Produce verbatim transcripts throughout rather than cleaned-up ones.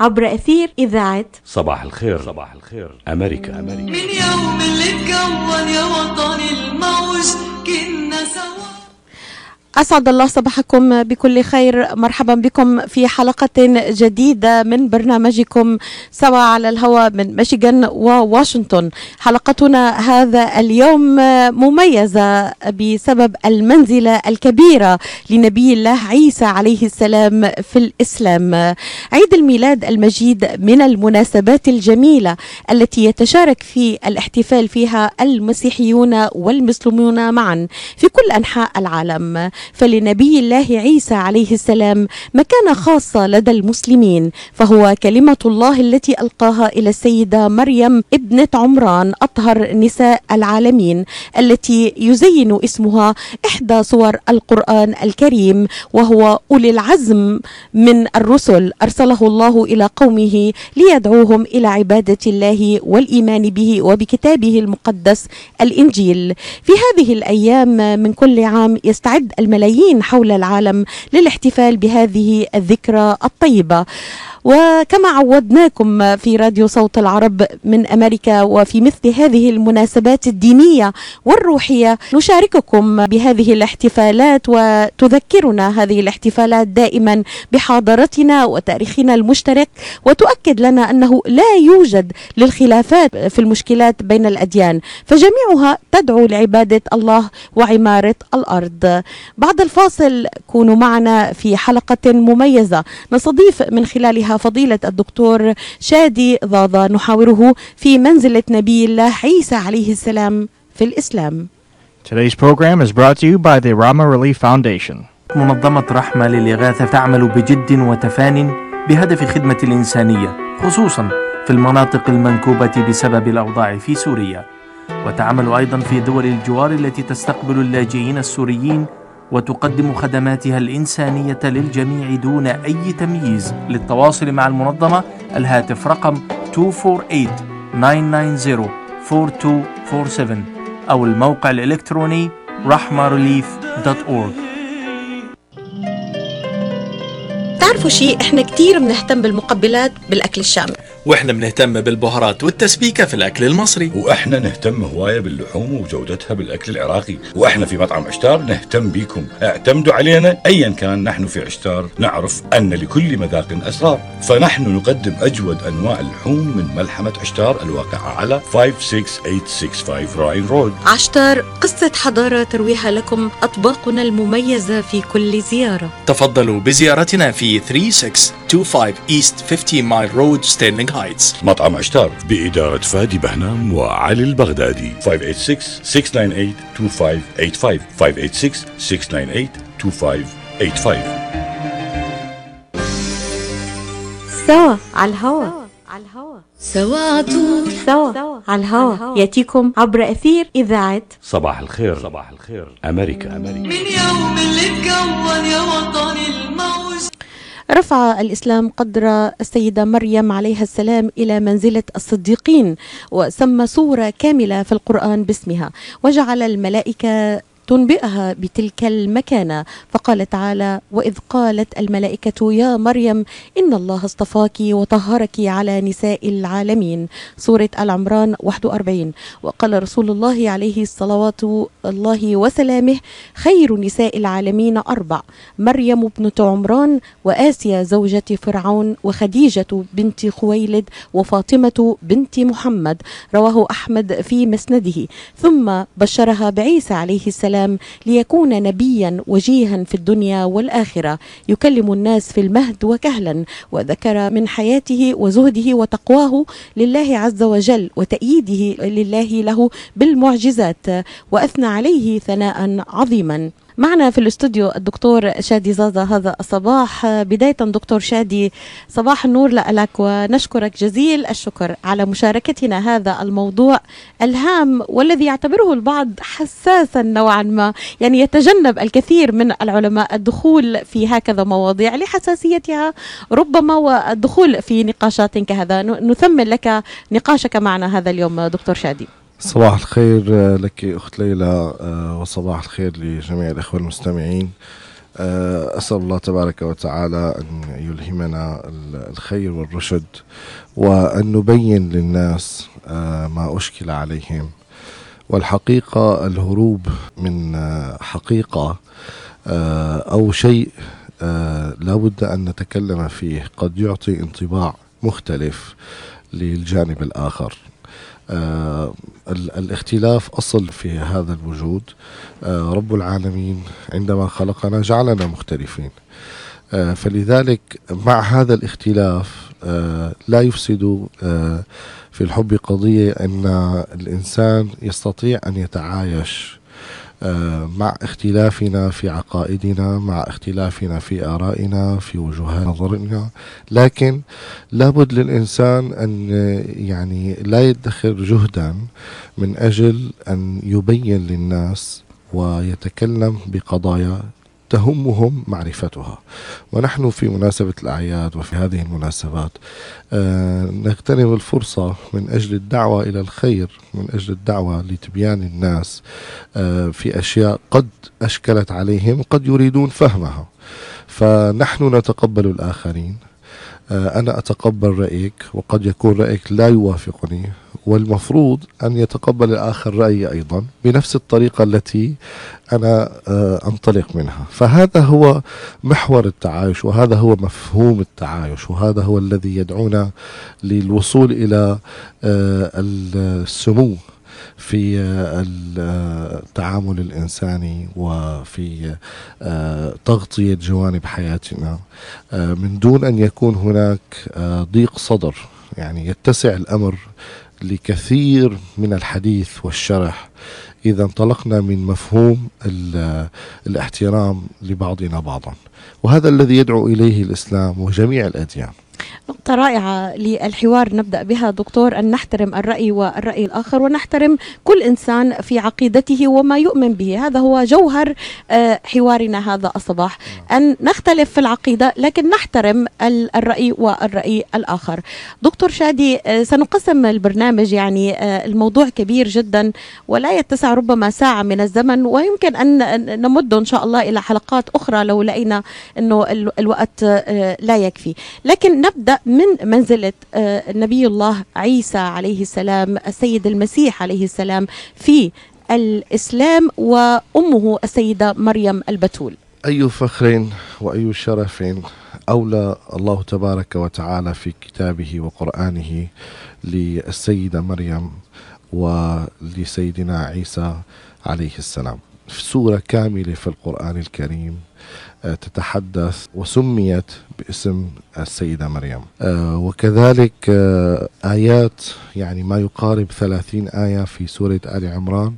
عبر أثير إذاعة صباح الخير. صباح الخير أمريكا. أمريكا من يوم اللي اتكون يا وطني الموج كنا سوا. أسعد الله صباحكم بكل خير. مرحبا بكم في حلقة جديدة من برنامجكم سوا على الهواء من ميشيغان وواشنطن. حلقتنا هذا اليوم مميزة بسبب المنزلة الكبيرة لنبي الله عيسى عليه السلام في الإسلام. عيد الميلاد المجيد من المناسبات الجميلة التي يتشارك في الاحتفال فيها المسيحيون والمسلمون معا في كل أنحاء العالم. فلنبي الله عيسى عليه السلام مكانة خاصة لدى المسلمين، فهو كلمة الله التي ألقاها إلى السيدة مريم ابنة عمران أطهر نساء العالمين، التي يزين اسمها إحدى صور القرآن الكريم، وهو أولي العزم من الرسل أرسله الله إلى قومه ليدعوهم إلى عبادة الله والإيمان به وبكتابه المقدس الإنجيل. في هذه الأيام من كل عام يستعد الملايين حول العالم للاحتفال بهذه الذكرى الطيبة، وكما عودناكم في راديو صوت العرب من أمريكا وفي مثل هذه المناسبات الدينية والروحية نشارككم بهذه الاحتفالات، وتذكرنا هذه الاحتفالات دائما بحاضرتنا وتاريخنا المشترك، وتؤكد لنا أنه لا يوجد للخلافات في المشكلات بين الأديان، فجميعها تدعو لعبادة الله وعمارة الأرض. بعد الفاصل كونوا معنا في حلقة مميزة نستضيف من خلالها فضيلة الدكتور شادي ضاضة، نحاوره في منزلة نبي الله عيسى عليه السلام في الإسلام. Today's program is brought to you by the Rama Relief Foundation. منظمة رحمة للإغاثة تعمل بجد وتفان بهدف خدمة الإنسانية، خصوصا في المناطق المنكوبة بسبب الأوضاع في سوريا، وتعمل أيضا في دول الجوار التي تستقبل اللاجئين السوريين وتقدم خدماتها الإنسانية للجميع دون أي تمييز. للتواصل مع المنظمة الهاتف رقم اثنين أربعة ثمانية تسعة صفر أربعة اثنين أربعة سبعة أو الموقع الإلكتروني رحمة ريليف دوت أورج. تعرفوا شيء، احنا كتير بنهتم بالمقبلات بالأكل الشامي، واحنا بنهتم بالبهارات والتسبيكة في الأكل المصري، واحنا نهتم هواية باللحوم وجودتها بالأكل العراقي، واحنا في مطعم عشتار نهتم بيكم. اعتمدوا علينا أيا كان. نحن في عشتار نعرف أن لكل مذاق أسرار، فنحن نقدم أجود أنواع اللحوم من ملحمة عشتار الواقعة على خمسة ستة ثمانية ستة خمسة راين رود. عشتار، قصة حضارة ترويها لكم أطباقنا المميزة في كل زيارة. تفضلوا بزيارتنا في ثلاثة ستة اثنين خمسة East خمسين مايل رود ستيرلينغ هايتس. مطعم عشتار بإدارة فادي بهنام وعلي البغدادي. خمسة ثمانية ستة ستة تسعة ثمانية اثنين خمسة ثمانية خمسة ستة ستة ستة تسعة اثنين خمسة ثمانية خمسة. سوا على الهواء. على الهواء سوا طول سوا على الهواء يأتيكم عبر أثير إذاعة صباح الخير. صباح الخير أمريكا. أمريكا من يوم اللي اتكون يا وطني الموج. رفع الإسلام قدر السيدة مريم عليها السلام إلى منزلة الصديقين، وسمى سورة كاملة في القرآن باسمها، وجعل الملائكة تنبئها بتلك المكانة، فقال تعالى: وإذ قالت الملائكة يا مريم إن الله اصطفاك وطهرك على نساء العالمين، سورة آل عمران واحد وأربعين. وقال رسول الله عليه الصلوات الله وسلامه: خير نساء العالمين أربع: مريم ابنة عمران، وآسيا زوجة فرعون، وخديجة بنت خويلد، وفاطمة بنت محمد، رواه أحمد في مسنده. ثم بشرها بعيسى عليه السلام ليكون نبيا وجيها في الدنيا والآخرة، يكلم الناس في المهد وكهلا، وذكر من حياته وزهده وتقواه لله عز وجل وتأييده لله له بالمعجزات، وأثنى عليه ثناء عظيما. معنا في الاستوديو الدكتور شادي ضاضة هذا الصباح. بداية دكتور شادي، صباح النور لك، ونشكرك جزيل الشكر على مشاركتنا هذا الموضوع الهام والذي يعتبره البعض حساسا نوعا ما، يعني يتجنب الكثير من العلماء الدخول في هكذا مواضيع لحساسيتها ربما، والدخول في نقاشات كهذا. نثمن لك نقاشك معنا هذا اليوم دكتور شادي. صباح الخير لك أخت ليلى، وصباح الخير لجميع الأخوة المستمعين. أسأل الله تبارك وتعالى أن يلهمنا الخير والرشد، وأن نبين للناس ما أشكل عليهم. والحقيقة الهروب من حقيقة أو شيء لا بد أن نتكلم فيه قد يعطي انطباع مختلف للجانب الآخر. آه الاختلاف أصل في هذا الوجود. آه رب العالمين عندما خلقنا جعلنا مختلفين، آه فلذلك مع هذا الاختلاف آه لا يفسد آه في الحب قضية أن الإنسان يستطيع أن يتعايش مع اختلافنا في عقائدنا، مع اختلافنا في آرائنا، في وجهات نظرنا، لكن لابد للإنسان أن يعني لا يدخر جهدا من أجل أن يبين للناس ويتكلم بقضايا تهمهم معرفتها. ونحن في مناسبة الأعياد وفي هذه المناسبات آه نغتنم الفرصة من أجل الدعوة إلى الخير، من أجل الدعوة لتبيان الناس آه في أشياء قد أشكلت عليهم قد يريدون فهمها. فنحن نتقبل الآخرين، آه أنا أتقبل رأيك وقد يكون رأيك لا يوافقني، والمفروض أن يتقبل الآخر رأيي أيضا بنفس الطريقة التي أنا أنطلق منها. فهذا هو محور التعايش، وهذا هو مفهوم التعايش، وهذا هو الذي يدعونا للوصول إلى السمو في التعامل الإنساني وفي تغطية جوانب حياتنا من دون أن يكون هناك ضيق صدر. يعني يتسع الأمر لكثير من الحديث والشرح إذا انطلقنا من مفهوم الاحترام لبعضنا بعضا، وهذا الذي يدعو إليه الإسلام وجميع الأديان. نقطة رائعة للحوار نبدأ بها دكتور، أن نحترم الرأي والرأي الآخر، ونحترم كل إنسان في عقيدته وما يؤمن به. هذا هو جوهر حوارنا هذا الصباح، أن نختلف في العقيدة لكن نحترم الرأي والرأي الآخر. دكتور شادي، سنقسم البرنامج، يعني الموضوع كبير جدا ولا يتسع ربما ساعة من الزمن، ويمكن أن نمد إن شاء الله إلى حلقات أخرى لو لقينا أنه الوقت لا يكفي. لكن نبدأ من منزلة نبي الله عيسى عليه السلام، السيد المسيح عليه السلام في الإسلام، وأمه السيدة مريم البتول. أي فخر وأي شرف أولى الله تبارك وتعالى في كتابه وقرآنه للسيدة مريم ولسيدنا عيسى عليه السلام. في سورة كاملة في القرآن الكريم تتحدث وسميت باسم السيدة مريم، وكذلك آيات يعني ما يقارب ثلاثين آية في سورة آل عمران،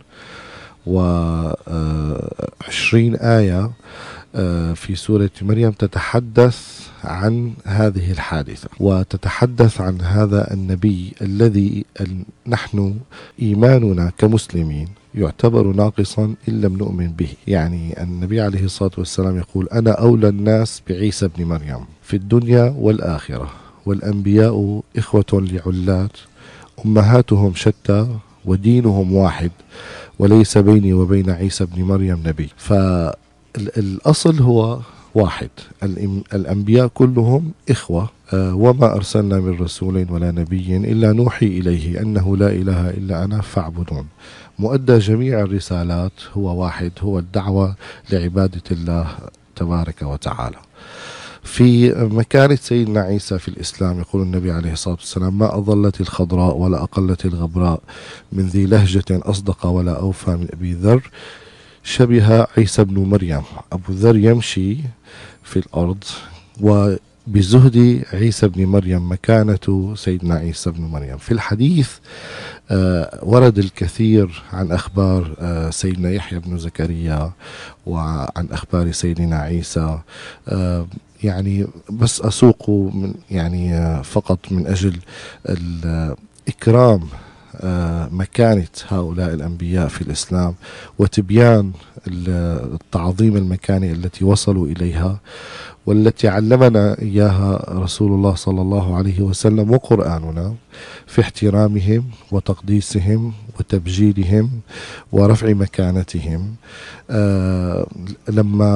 وعشرين آية في سورة مريم تتحدث عن هذه الحادثة، وتتحدث عن هذا النبي الذي نحن إيماننا كمسلمين يعتبر ناقصا إن لم نؤمن به. يعني النبي عليه الصلاة والسلام يقول: أنا أولى الناس بعيسى بن مريم في الدنيا والآخرة، والأنبياء إخوة لعلات، أمهاتهم شتى ودينهم واحد، وليس بيني وبين عيسى بن مريم نبي. فالأصل هو واحد، الأنبياء كلهم إخوة، وما أرسلنا من رسول ولا نبي إلا نوحي إليه أنه لا إله إلا أنا فاعبدون. مؤدى جميع الرسالات هو واحد، هو الدعوة لعبادة الله تبارك وتعالى. في مكانة سيدنا عيسى في الإسلام يقول النبي عليه الصلاة والسلام: ما أضلت الخضراء ولا أقلت الغبراء من ذي لهجة أصدق ولا أوفى من أبي ذر شبه عيسى بن مريم. أبو ذر يمشي في الأرض، وبزهد عيسى بن مريم مكانة سيدنا عيسى بن مريم. في الحديث آه ورد الكثير عن أخبار آه سيدنا يحيى بن زكريا وعن أخبار سيدنا عيسى، آه يعني بس أسوق من يعني آه فقط من أجل الإكرام آه مكانة هؤلاء الأنبياء في الإسلام، وتبيان التعظيم المكانة التي وصلوا إليها، والتي علمنا إياها رسول الله صلى الله عليه وسلم وقرآننا في احترامهم وتقديسهم وتبجيلهم ورفع مكانتهم. آه لما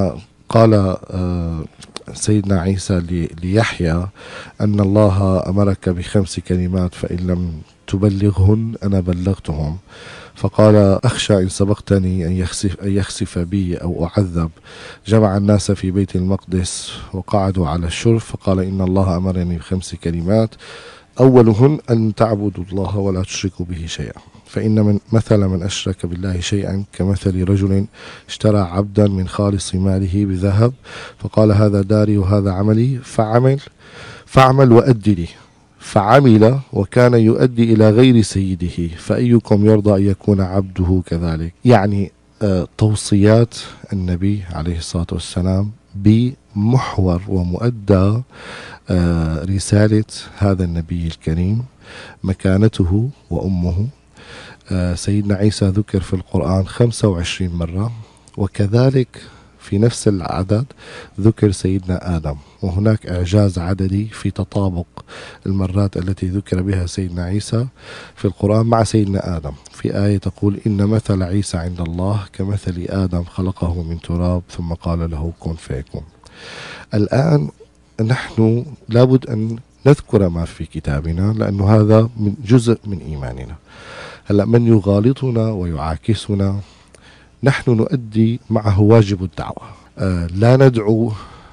قال سيدنا عيسى ليحيى أن الله أمرك بخمس كلمات فإن لم تبلغهن أنا بلغتهم، فقال أخشى إن سبقتني أن يخسف, أن يخسف بي أو أعذب. جمع الناس في بيت المقدس وقعدوا على الشرف، فقال إن الله أمرني بخمس كلمات أولهن أن تعبدوا الله ولا تشركوا به شيئا، فإن من مثل من أشرك بالله شيئا كمثل رجل اشترى عبدا من خالص ماله بذهب فقال هذا داري وهذا عملي فعمل فاعمل وأد لي، فعمل وكان يؤدي إلى غير سيده، فأيكم يرضى أن يكون عبده كذلك. يعني آه توصيات النبي عليه الصلاة والسلام بمحور ومؤدى آه رسالة هذا النبي الكريم، مكانته وأمه. آه سيدنا عيسى ذكر في القرآن خمسة وعشرين مرة، وكذلك في نفس العدد ذكر سيدنا آدم، وهناك إعجاز عددي في تطابق المرات التي ذكر بها سيدنا عيسى في القرآن مع سيدنا آدم. في آية تقول إن مثل عيسى عند الله كمثل آدم خلقه من تراب ثم قال له كن فيكون. الآن نحن لابد أن نذكر ما في كتابنا، لأنه هذا من جزء من إيماننا. هلأ من يغالطنا ويعاكسنا نحن نؤدي معه واجب الدعوة، آه لا ندعو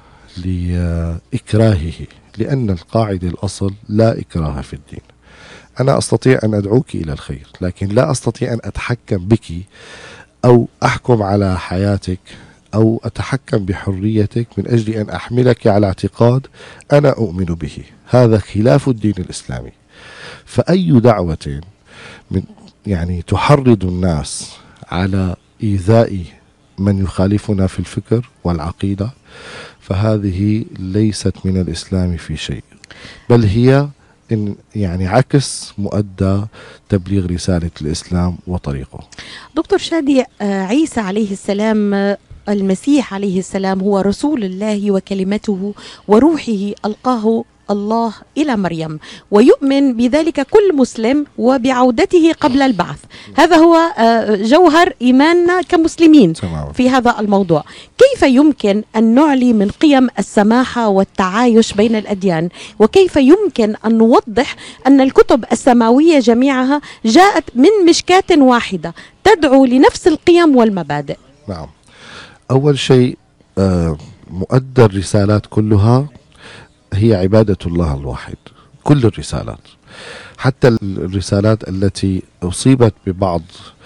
لإكراهه، لأن القاعدة الأصل لا إكراه في الدين. أنا أستطيع أن أدعوك إلى الخير، لكن لا أستطيع أن أتحكم بك أو أحكم على حياتك أو أتحكم بحريتك من أجل أن أحملك على اعتقاد أنا أؤمن به. هذا خلاف الدين الإسلامي. فأي دعوة من يعني تحرض الناس على إيذاء من يخالفنا في الفكر والعقيدة فهذه ليست من الإسلام في شيء، بل هي إن يعني عكس مؤدى تبليغ رسالة الإسلام وطريقه. دكتور شادي، عيسى عليه السلام المسيح عليه السلام هو رسول الله وكلمته وروحه ألقاه الله إلى مريم، ويؤمن بذلك كل مسلم وبعودته قبل البعث. هذا هو جوهر إيماننا كمسلمين في هذا الموضوع. كيف يمكن أن نعلي من قيم السماحة والتعايش بين الأديان؟ وكيف يمكن أن نوضح أن الكتب السماوية جميعها جاءت من مشكاة واحدة تدعو لنفس القيم والمبادئ؟ نعم، أول شيء مؤدى الرسالات كلها هي عبادة الله الواحد. كل الرسالات، حتى الرسالات التي أصيبت ببعض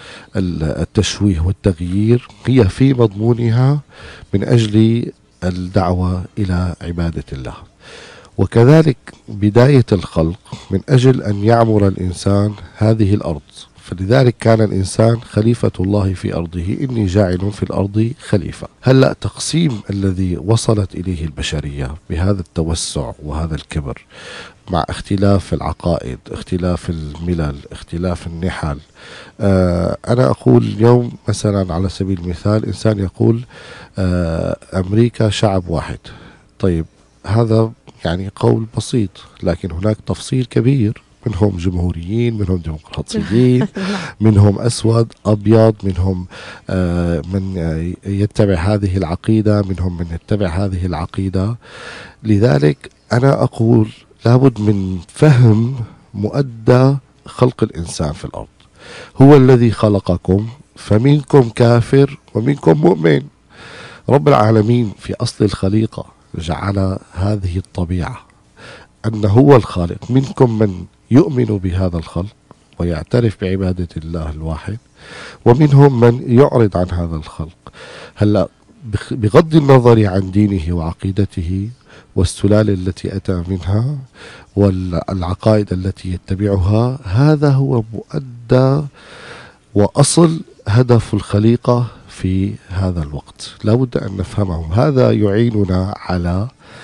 التشويه والتغيير، هي في مضمونها من أجل الدعوة إلى عبادة الله. وكذلك بداية الخلق من أجل أن يعمر الإنسان هذه الأرض، فلذلك كان الإنسان خليفة الله في أرضه، إني جاعل في الأرض خليفة. هلأ تقسيم الذي وصلت إليه البشرية بهذا التوسع وهذا الكبر، مع اختلاف العقائد، اختلاف الملل، اختلاف النحل. آه أنا أقول اليوم مثلا على سبيل المثال إنسان يقول آه أمريكا شعب واحد. طيب هذا يعني قول بسيط، لكن هناك تفصيل كبير، منهم جمهوريين، منهم ديمقراطيين، منهم أسود أبيض، منهم آه من يتبع هذه العقيدة، منهم من يتبع هذه العقيدة. لذلك أنا أقول لابد من فهم مؤدى خلق الإنسان في الأرض. هو الذي خلقكم فمنكم كافر ومنكم مؤمن. رب العالمين في أصل الخليقة جعل هذه الطبيعة أن هو الخالق، منكم من يؤمن بهذا الخلق ويعترف بعبادة الله الواحد، ومنهم من يعرض عن هذا الخلق. هلأ بغض النظر عن دينه وعقيدته والسلالة التي أتى منها والعقائد التي يتبعها، هذا هو مؤدى وأصل هدف الخليقة في هذا الوقت. لابد أن نفهمه. هذا يعيننا على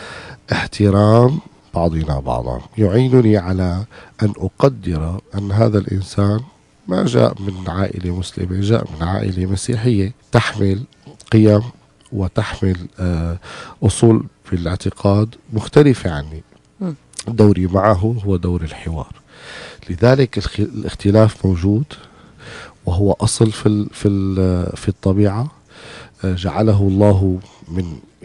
احترام بعضنا بعضا، يعينني على أن أقدر أن هذا الإنسان ما جاء من عائلة مسلمة، جاء من عائلة مسيحية تحمل قيم وتحمل أصول في الاعتقاد مختلفة عني. دوري معه هو دور الحوار. لذلك الاختلاف موجود، وهو أصل في في في الطبيعة، جعله الله من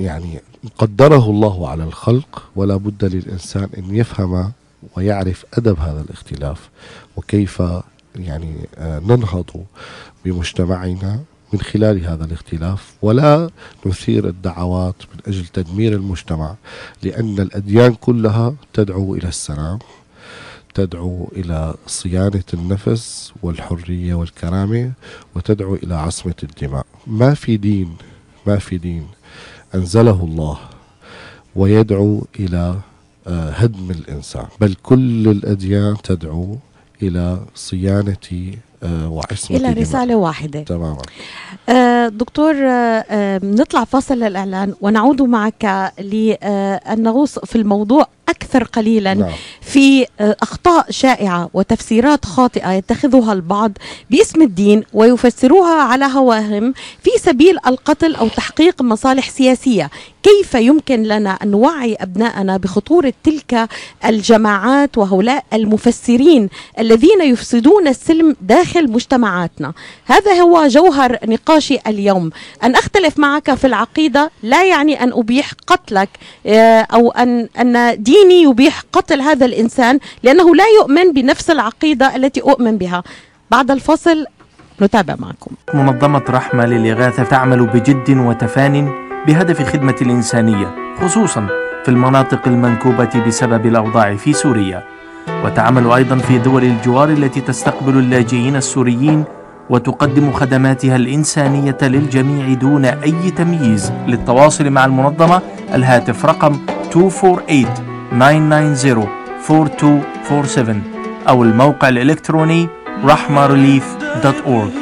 يعني قدره الله على الخلق، ولا بد للإنسان أن يفهم ويعرف أدب هذا الاختلاف، وكيف يعني ننهض بمجتمعنا من خلال هذا الاختلاف، ولا نثير الدعوات من أجل تدمير المجتمع، لأن الأديان كلها تدعو إلى السلام، تدعو إلى صيانة النفس والحرية والكرامة، وتدعو إلى عصمة الدماء. ما في دين ما في دين أنزله الله ويدعو إلى هدم الإنسان، بل كل الأديان تدعو إلى صيانة وعصمة إلى رسالة واحدة تماما. آه دكتور، آه نطلع فاصل للإعلان ونعود معك لأن نغوص في الموضوع أكثر قليلا. نعم. في آه أخطاء شائعة وتفسيرات خاطئة يتخذها البعض باسم الدين ويفسروها على هواهم في سبيل القتل أو تحقيق مصالح سياسية. كيف يمكن لنا أن نوعي أبناءنا بخطورة تلك الجماعات وهؤلاء المفسرين الذين يفسدون السلم داخل مجتمعاتنا؟ هذا هو جوهر نقاشي اليوم. أن أختلف معك في العقيدة لا يعني أن أبيح قتلك أو أن أن ديني يبيح قتل هذا الإنسان لأنه لا يؤمن بنفس العقيدة التي أؤمن بها. بعد الفصل نتابع معكم. منظمة رحمة للإغاثة تعمل بجد وتفان بهدف خدمة الإنسانية، خصوصا في المناطق المنكوبة بسبب الأوضاع في سوريا، وتعمل أيضا في دول الجوار التي تستقبل اللاجئين السوريين وتقدم خدماتها الإنسانية للجميع دون أي تمييز. للتواصل مع المنظمة الهاتف رقم اثنين أربعة ثمانية تسعة صفر أربعة اثنين أربعة سبعة أو الموقع الإلكتروني رحمة ريليف دوت أورج.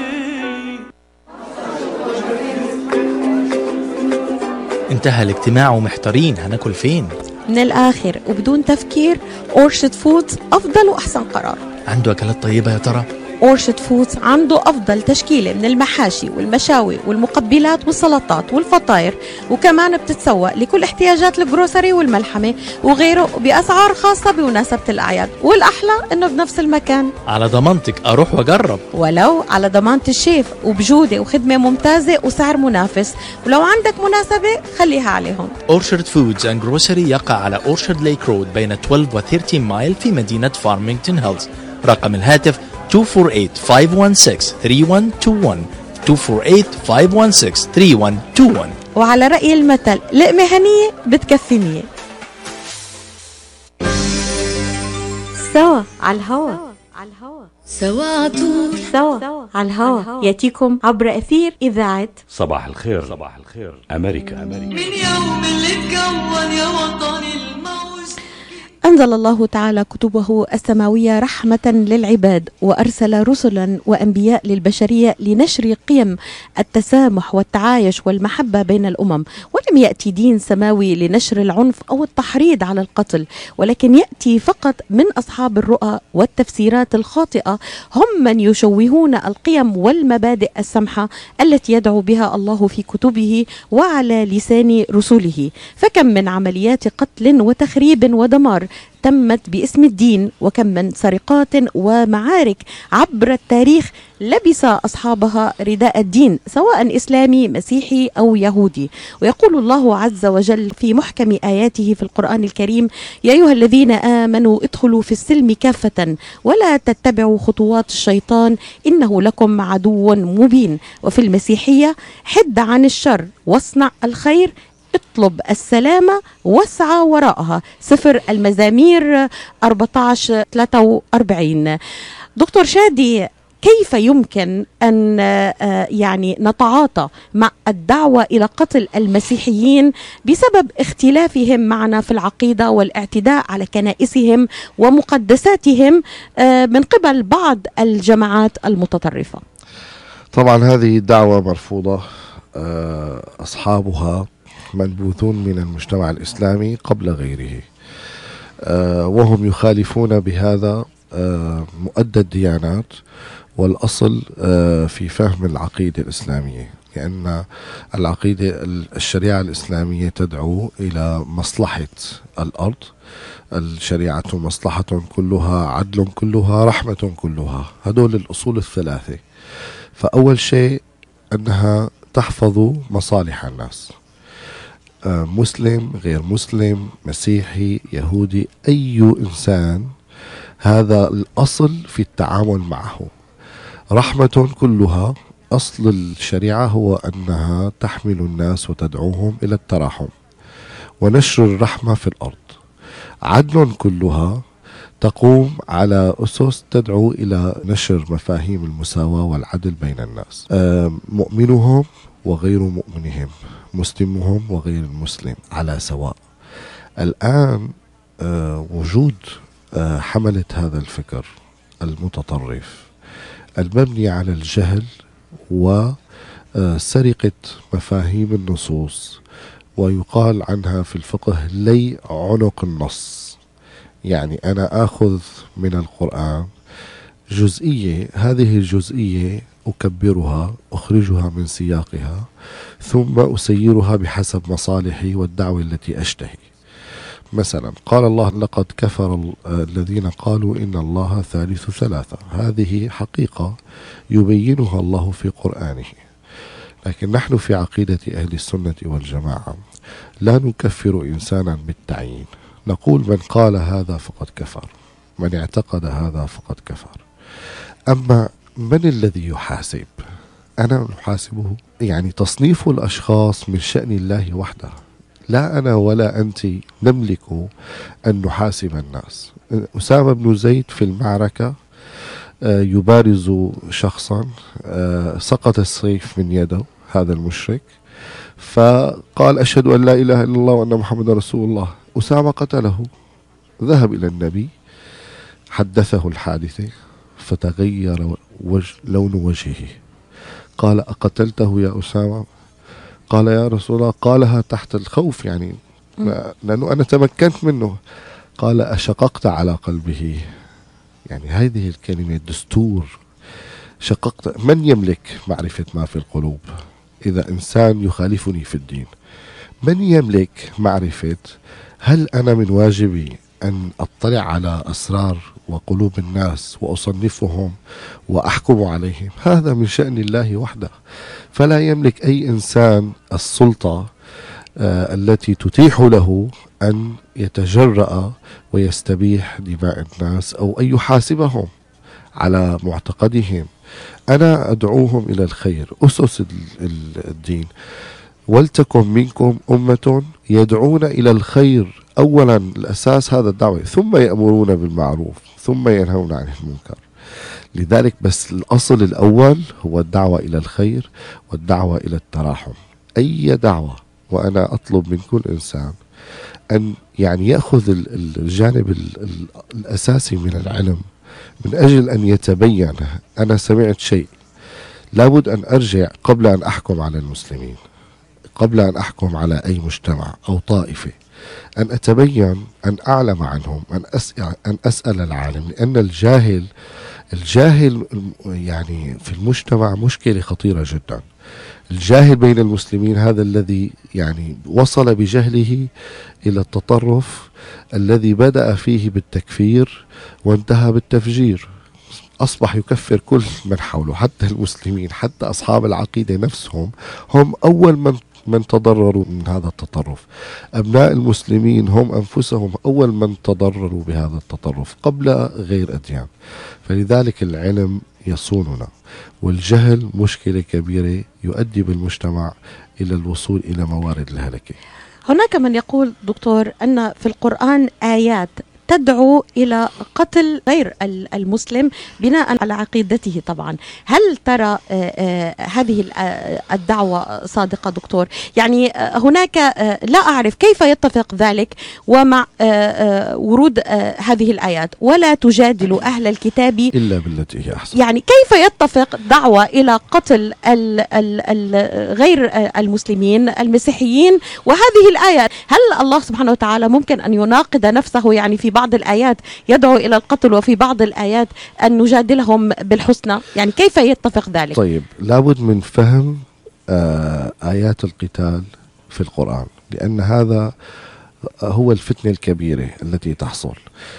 انتهى الاجتماع ومحتارين هناكل فين؟ من الآخر وبدون تفكير، أورشد فودز أفضل وأحسن قرار. عنده أكلات طيبة يا ترى؟ أورشد فودز عنده أفضل تشكيلة من المحاشي والمشاوي والمقبلات والسلطات والفطاير، وكمان بتتسوق لكل احتياجات الجروسري والملحمة وغيره بأسعار خاصة بمناسبة الأعياد، والأحلى إنه بنفس المكان. على ضمانتك أروح وأجرب، ولو على ضمانة الشيف، وبجودة وخدمة ممتازة وسعر منافس، ولو عندك مناسبة خليها عليهم. أورشارد فودز أند جروسري يقع على أورشارد ليك رود بين اثناشر و ثلاثة عشر مايل في مدينة فارمينغتون هيلز. رقم الهاتف اثنين أربعة ثمانية واحد ستة ثلاثة واحد اثنين واحد اثنين أربعة ثمانية واحد ستة ثلاثة واحد اثنين واحد. وعلى رأي المثل لقمة هنية بتكفي مية. سوا على الهوا، سوا عطول، سوا على الهوا ياتيكم عبر أثير إذاعة صباح الخير. صباح الخير أمريكا. أمريكا. من يوم اللي اتكون يا وطني الموج. أنزل الله تعالى كتبه السماوية رحمة للعباد، وأرسل رسلا وأنبياء للبشرية لنشر قيم التسامح والتعايش والمحبة بين الأمم. ولم يأتي دين سماوي لنشر العنف أو التحريض على القتل، ولكن يأتي فقط من أصحاب الرؤى والتفسيرات الخاطئة، هم من يشوهون القيم والمبادئ السمحة التي يدعو بها الله في كتبه وعلى لسان رسله. فكم من عمليات قتل وتخريب ودمار تمت باسم الدين، وكم من سرقات ومعارك عبر التاريخ لبس أصحابها رداء الدين، سواء إسلامي مسيحي أو يهودي. ويقول الله عز وجل في محكم آياته في القرآن الكريم: يا أيها الذين آمنوا ادخلوا في السلم كافة ولا تتبعوا خطوات الشيطان إنه لكم عدو مبين. وفي المسيحية: حد عن الشر واصنع الخير، اطلب السلامة واسعى وراءها. سفر المزامير أربعة عشر ثلاثة وأربعين. دكتور شادي، كيف يمكن أن يعني نتعاطى مع الدعوة إلى قتل المسيحيين بسبب اختلافهم معنا في العقيدة والاعتداء على كنائسهم ومقدساتهم من قبل بعض الجماعات المتطرفة؟ طبعا هذه دعوة مرفوضة، أصحابها منبوذون من المجتمع الإسلامي قبل غيره، وهم يخالفون بهذا مؤدى الديانات والأصل في فهم العقيدة الإسلامية، لأن العقيدة الشريعة الإسلامية تدعو إلى مصلحة الأرض. الشريعة مصلحة كلها، عدل كلها، رحمة كلها. هدول الأصول الثلاثة. فأول شيء أنها تحفظ مصالح الناس. مسلم غير مسلم مسيحي يهودي أي إنسان، هذا الأصل في التعامل معه. رحمة كلها، أصل الشريعة هو أنها تحمل الناس وتدعوهم إلى التراحم ونشر الرحمة في الأرض. عدل كلها تقوم على أسس تدعو إلى نشر مفاهيم المساواة والعدل بين الناس، مؤمنهم وغير مؤمنهم، مسلمهم وغير المسلم على سواء. الآن وجود حملة هذا الفكر المتطرف المبني على الجهل وسرقة مفاهيم النصوص، ويقال عنها في الفقه لي عنق النص، يعني أنا آخذ من القرآن جزئية، هذه الجزئية أكبرها أخرجها من سياقها ثم أسيرها بحسب مصالحي والدعوة التي أشتهي. مثلا قال الله لقد كفر الذين قالوا إن الله ثالث ثلاثة، هذه حقيقة يبينها الله في قرآنه، لكن نحن في عقيدة أهل السنة والجماعة لا نكفر إنسانا بالتعيين، نقول من قال هذا فقد كفر، من اعتقد هذا فقد كفر. أما من الذي يحاسب؟ أنا نحاسبه، يعني تصنيف الأشخاص من شأن الله وحده، لا أنا ولا أنت نملك أن نحاسب الناس. أسامة بن زيد في المعركة يبارز شخصا، سقط السيف من يده هذا المشرك، فقال أشهد أن لا إله إلا الله وأن محمد رسول الله. أسامة قتله، ذهب إلى النبي حدثه الحادثة فتغير وجه لون وجهه، قال أقتلته يا أسامة؟ قال يا رسول الله، قالها تحت الخوف، يعني لأنه أنا تمكنت منه. قال أشققت على قلبه، يعني هذه الكلمة دستور، شققت. من يملك معرفة ما في القلوب إذا إنسان يخالفني في الدين؟ من يملك معرفة هل أنا من واجبي أن أطلع على أسرار وقلوب الناس وأصنفهم وأحكم عليهم؟ هذا من شأن الله وحده. فلا يملك أي إنسان السلطة آه التي تتيح له أن يتجرأ ويستبيح دماء الناس أو أن يحاسبهم على معتقدهم. أنا أدعوهم إلى الخير، أسس الدين، ولتكن منكم أمة يدعون إلى الخير. أولا الأساس هذا الدعوة، ثم يأمرون بالمعروف ثم ينهون عن المنكر. لذلك بس الأصل الأول هو الدعوة إلى الخير والدعوة إلى التراحم. أي دعوة، وأنا أطلب من كل إنسان أن يعني يأخذ الجانب الأساسي من العلم من أجل أن يتبين. أنا سمعت شيء لابد أن أرجع قبل أن أحكم على المسلمين، قبل أن أحكم على أي مجتمع أو طائفة، أن أتبين، أن أعلم عنهم، أن أسأل, أن أسأل العالم. لأن الجاهل الجاهل يعني في المجتمع مشكلة خطيرة جدا. الجاهل بين المسلمين هذا الذي يعني وصل بجهله إلى التطرف الذي بدأ فيه بالتكفير وانتهى بالتفجير، أصبح يكفر كل من حوله، حتى المسلمين، حتى أصحاب العقيدة نفسهم هم أول من من تضرروا من هذا التطرف. أبناء المسلمين هم أنفسهم أول من تضرروا بهذا التطرف قبل غير أديان. فلذلك العلم يصوننا، والجهل مشكلة كبيرة يؤدي بالمجتمع إلى الوصول إلى موارد الهلكة. هناك من يقول دكتور أن في القرآن آيات تدعو إلى قتل غير المسلم بناء على عقيدته طبعا. هل ترى هذه الدعوة صادقة دكتور؟ يعني هناك لا أعرف كيف يتفق ذلك ومع ورود هذه الآيات ولا تجادل أهل الكتاب إلا بالتي هي أحسن. يعني كيف يتفق دعوة إلى قتل ال ال ال غير المسلمين المسيحيين وهذه الآية؟ هل الله سبحانه وتعالى ممكن أن يناقض نفسه؟ يعني في بعض الآيات يدعو إلى القتل وفي بعض الآيات أن نجادلهم بالحسنى، يعني كيف يتفق ذلك؟ طيب لابد من فهم آه آيات القتال في القرآن، لأن هذا هو الفتنة الكبيرة التي تحصل.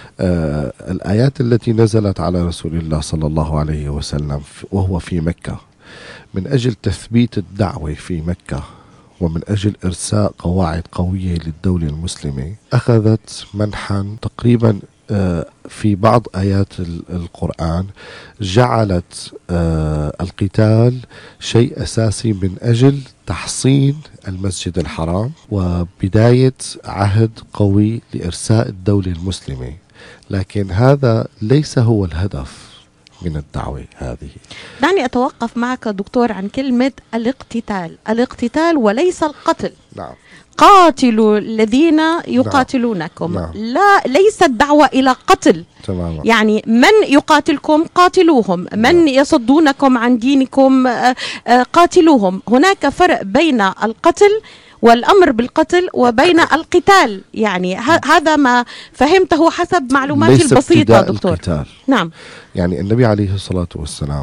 آه الآيات التي نزلت على رسول الله صلى الله عليه وسلم وهو في مكة من أجل تثبيت الدعوة في مكة ومن أجل إرساء قواعد قوية للدولة المسلمة أخذت منحا تقريبا في بعض آيات القرآن جعلت القتال شيء أساسي من أجل تحصين المسجد الحرام وبداية عهد قوي لإرساء الدولة المسلمة. لكن هذا ليس هو الهدف من الدعوة هذه. دعني أتوقف معك دكتور عن كلمة الاقتتال، الاقتتال وليس القتل. نعم. قاتلوا الذين يقاتلونكم. نعم. لا، ليست دعوة إلى قتل. تماما. يعني من يقاتلكم قاتلوهم، من نعم. يصدونكم عن دينكم قاتلوهم. هناك فرق بين القتل والأمر بالقتل وبين القتال. يعني هذا ما فهمته حسب معلوماتي البسيطة دكتور. القتال. نعم. يعني النبي عليه الصلاة والسلام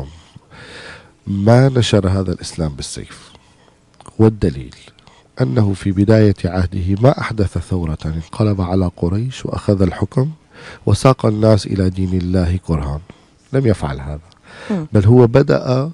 ما نشر هذا الإسلام بالسيف، والدليل أنه في بداية عهده ما أحدث ثورة انقلب على قريش وأخذ الحكم وساق الناس إلى دين الله كرها. لم يفعل هذا، بل هو بدأ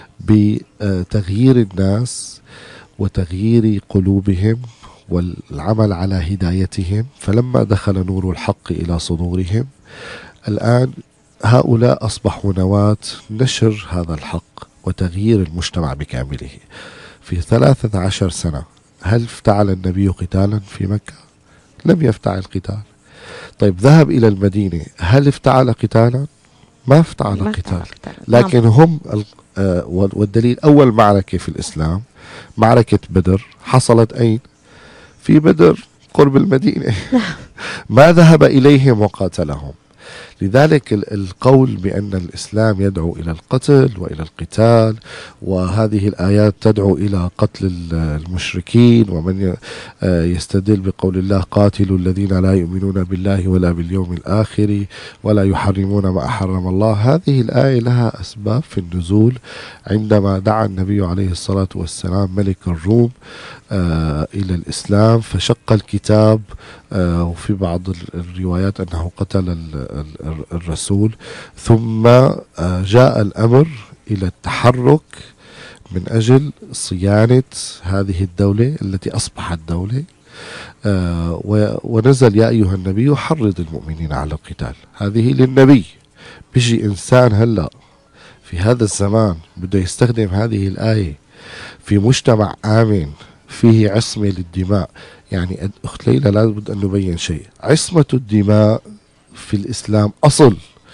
بتغيير الناس وتغيير قلوبهم والعمل على هدايتهم. فلما دخل نور الحق إلى صدورهم الآن هؤلاء أصبحوا نواة نشر هذا الحق وتغيير المجتمع بكامله. في ثلاثة عشر سنة هل افتعل النبي قتالا في مكة؟ لم يفتعل قتال. طيب ذهب إلى المدينة، هل افتعل قتالا؟ ما افتعل ما قتال. قتال. لكن هم آه والدليل أول معركة في الإسلام معركة بدر حصلت أين؟ في بدر قرب المدينة. ما ذهب إليهم وقاتلهم. لذلك القول بأن الإسلام يدعو إلى القتل وإلى القتال، وهذه الآيات تدعو إلى قتل المشركين، ومن يستدل بقول الله قاتلوا الذين لا يؤمنون بالله ولا باليوم الآخر ولا يحرمون ما أحرم الله. هذه الآية لها أسباب في النزول عندما دعا النبي عليه الصلاة والسلام ملك الروم آه إلى الإسلام فشق الكتاب، آه وفي بعض الروايات أنه قتل الرسول، ثم آه جاء الأمر إلى التحرك من أجل صيانة هذه الدولة التي أصبحت دولة، آه ونزل يا أيها النبي حرض المؤمنين على القتال. هذه للنبي. بيجي إنسان هلأ في هذا الزمان بده يستخدم هذه الآية في مجتمع آمن فيه عصمة للدماء. يعني أخت ليلى لابد أن نبين شيء. عصمة الدماء في الإسلام أصل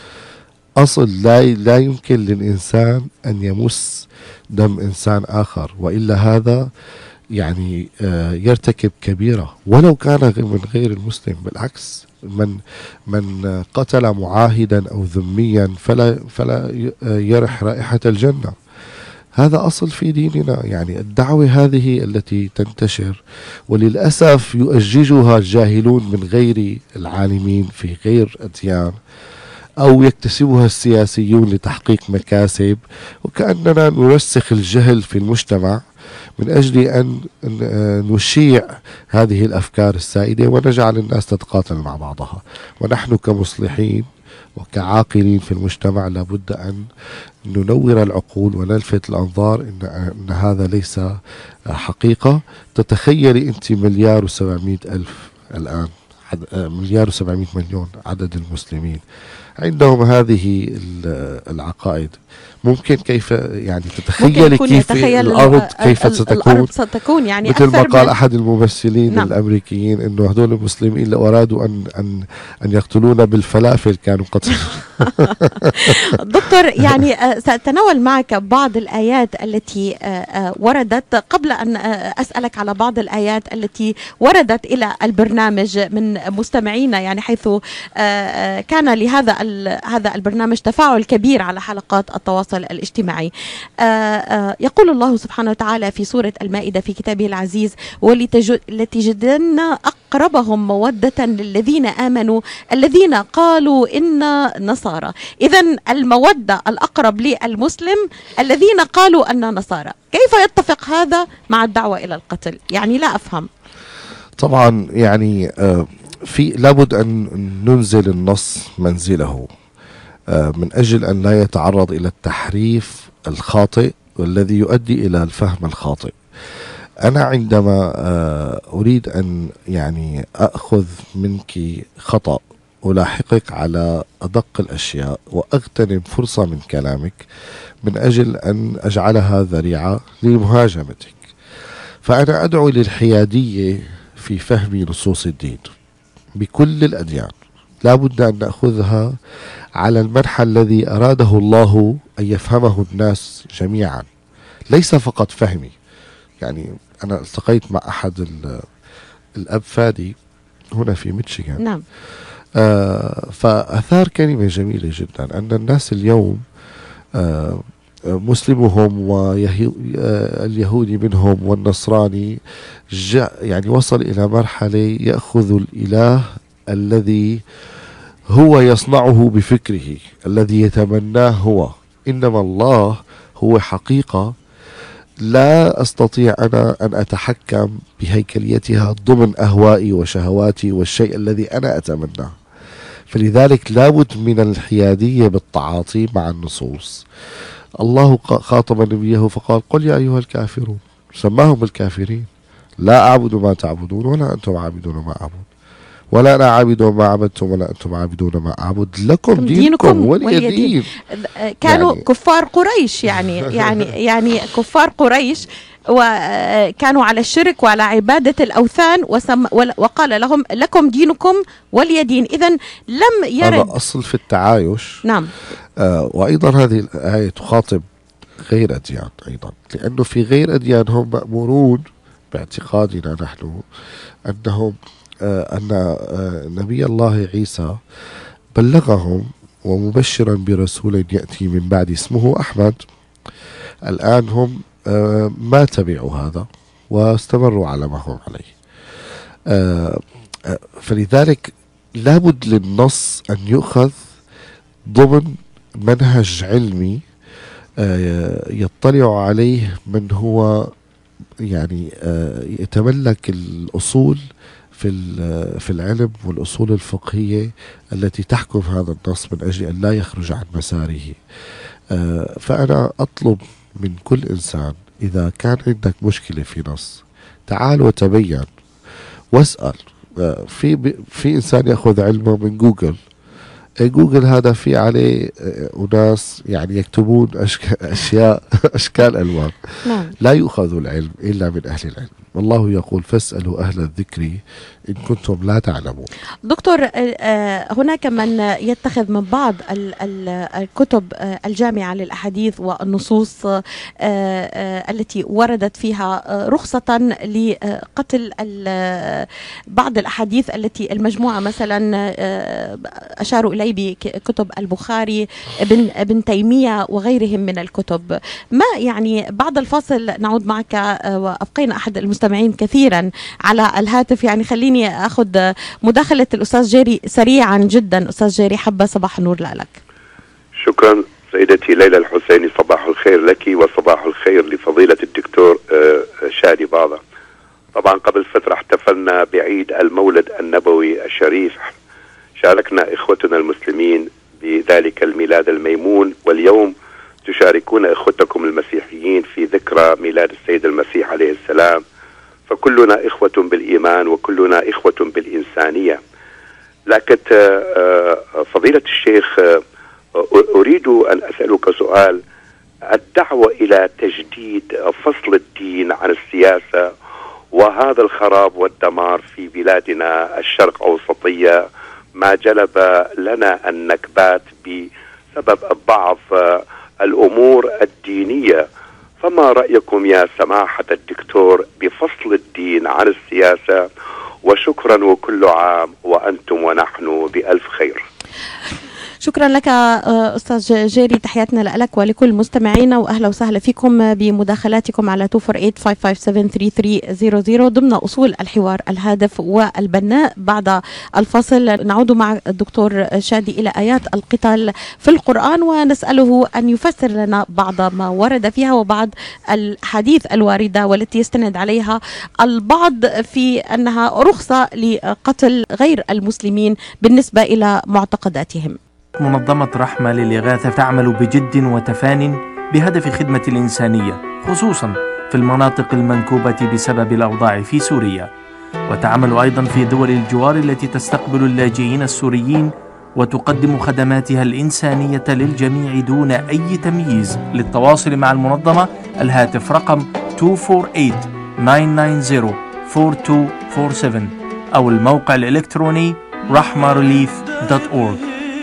أصل لا لا يمكن للإنسان أن يمس دم إنسان آخر، وإلا هذا يعني يرتكب كبيرة ولو كان من غير المسلم. بالعكس، من من قتل معاهدا أو ذميا فلا فلا يرح رائحة الجنة. هذا أصل في ديننا. يعني الدعوة هذه التي تنتشر وللأسف يؤججها الجاهلون من غير العالمين في غير أديان، أو يكتسبها السياسيون لتحقيق مكاسب، وكأننا نرسخ الجهل في المجتمع من أجل أن نشيع هذه الأفكار السائدة ونجعل الناس تتقاتل مع بعضها. ونحن كمصلحين وكعاقلين في المجتمع لابد أن ننور العقول ونلفت الأنظار إن, إن هذا ليس حقيقة. تتخيلي أنت مليار وسبعمائة ألف الآن، مليار وسبعمائة مليون عدد المسلمين عندهم هذه العقائد. ممكن كيف يعني تتخيلي كيف الأرض كيف ستكون, الأرض ستكون يعني مثل ما قال أحد الممثلين نعم. الأمريكيين إنه هذول المسلمين لو أرادوا أن أن أن يقتلونا بالفلافل كانوا قتلوا. دكتور، يعني سأتناول معك بعض الآيات التي وردت قبل أن أسألك على بعض الآيات التي وردت إلى البرنامج من مستمعينا، يعني حيث كان لهذا هذا البرنامج تفاعل كبير على حلقات التواصل الاجتماعي. يقول الله سبحانه وتعالى في سورة المائدة في كتابه العزيز: ولتجدن أقربهم مودة للذين آمنوا الذين قالوا إنا نصارى. إذن المودة الأقرب للمسلم الذين قالوا أننا نصارى. كيف يتفق هذا مع الدعوة إلى القتل؟ يعني لا أفهم. طبعا يعني في لابد أن ننزل النص منزله من أجل أن لا يتعرض إلى التحريف الخاطئ والذي يؤدي إلى الفهم الخاطئ. أنا عندما أريد أن يعني أخذ منك خطأ ألاحقك على أدق الأشياء وأغتنم فرصة من كلامك من أجل أن أجعلها ذريعة لمهاجمتك. فأنا أدعو للحيادية في فهم نصوص الدين بكل الأديان. لا بد أن نأخذها على المنحى الذي أراده الله أن يفهمه الناس جميعا، ليس فقط فهمي. يعني أنا التقيت مع أحد الأب فادي هنا في ميشيغان. نعم. آه فأثار كلمة جميلة جدا، أن الناس اليوم آه مسلمهم واليهودي منهم والنصراني يعني وصل إلى مرحلة يأخذ الإله الذي هو يصنعه بفكره الذي يتمناه هو، إنما الله هو حقيقة لا أستطيع أنا أن أتحكم بهيكليتها ضمن أهوائي وشهواتي والشيء الذي أنا أتمناه. فلذلك لابد من الحيادية بالتعاطي مع النصوص. الله خاطب نبيه فقال قل يا أيها الكافرون، سماهم الكافرين. لا أعبد ما تعبدون ولا أنتم عابدون ما أعبد، ولا أنا عابد ما عبدتم ولا أنتم عابدون ما أعبد، لكم دينكم, دينكم ولي دين. كانوا يعني كفار قريش يعني يعني يعني كفار قريش وكانوا على الشرك وعلى عبادة الأوثان، وسم وقال لهم لكم دينكم ولي دين. إذن لم يرد هذا أصل في التعايش. نعم. آه وأيضا هذه الآية تخاطب غير أديان أيضا، لأنه في غير أديان هم مأمورون باعتقادنا نحن أنهم آه أن آه نبي الله عيسى بلغهم ومبشرا برسول يأتي من بعد اسمه أحمد. الآن هم آه ما تبعوا هذا واستمروا على ما هم عليه. آه آه فلذلك لابد للنص أن يؤخذ ضمن منهج علمي آه يطلع عليه من هو يعني آه يتملك الأصول في في العلم والأصول الفقهية التي تحكم هذا النص من أجل أن لا يخرج عن مساره. آه فأنا أطلب من كل إنسان إذا كان عندك مشكلة في نص تعال وتبين واسأل. آه في في إنسان يأخذ علمه من جوجل. جوجل هذا في عليه أناس يعني يكتبون أشياء أشكال ألوان. نعم. لا يؤخذ العلم إلا من أهل العلم، والله يقول فاسألوا أهل الذكر إن كنتم لا تعلمون. دكتور، هناك من يتخذ من بعض الكتب الجامعة للأحاديث والنصوص التي وردت فيها رخصة لقتل بعض الأحاديث التي المجموعة مثلا أشاروا إليه بكتب البخاري ابن ابن تيمية وغيرهم من الكتب. ما يعني بعد الفاصل نعود معك، وأبقينا أحد المستمعين كثيرا على الهاتف. يعني خليني أخذ مداخلة الأستاذ جيري سريعا جدا. أستاذ جيري، حبة صباح النور لك. شكرا سيدتي ليلى الحسيني، صباح الخير لك وصباح الخير لفضيلة الدكتور شادي باضة. طبعا قبل فترة احتفلنا بعيد المولد النبوي الشريف، شاركنا إخوتنا المسلمين بذلك الميلاد الميمون، واليوم تشاركون إخوتكم المسيحيين في ذكرى ميلاد السيد المسيح عليه السلام. فكلنا إخوة بالإيمان وكلنا إخوة بالإنسانية. لكن فضيلة الشيخ، أريد أن أسألك سؤال. الدعوة إلى تجديد فصل الدين عن السياسة وهذا الخراب والدمار في بلادنا الشرق أوسطية ما جلب لنا النكبات بسبب بعض الأمور الدينية، فما رأيكم يا سماحة الدكتور بفصل الدين عن السياسة؟ وشكرا، وكل عام وأنتم ونحن بألف خير. شكرا لك أستاذ جيري، تحياتنا لك ولكل مستمعينا، وأهلا وسهلا فيكم بمداخلاتكم على اثنين أربعة ثمانية خمسة خمسة سبعة ثلاثة ثلاثة صفر صفر ضمن أصول الحوار الهادف والبناء. بعد الفاصل نعود مع الدكتور شادي إلى آيات القتال في القرآن، ونسأله أن يفسر لنا بعض ما ورد فيها وبعض الحديث الواردة والتي يستند عليها البعض في أنها رخصة لقتل غير المسلمين بالنسبة إلى معتقداتهم. منظمة رحمة للإغاثة تعمل بجد وتفان بهدف خدمة الإنسانية، خصوصا في المناطق المنكوبة بسبب الأوضاع في سوريا، وتعمل أيضا في دول الجوار التي تستقبل اللاجئين السوريين وتقدم خدماتها الإنسانية للجميع دون أي تمييز. للتواصل مع المنظمة الهاتف رقم اثنين أربعة ثمانية تسعة صفر أربعة اثنين أربعة سبعة أو الموقع الإلكتروني رحمة ريليف دوت أورج.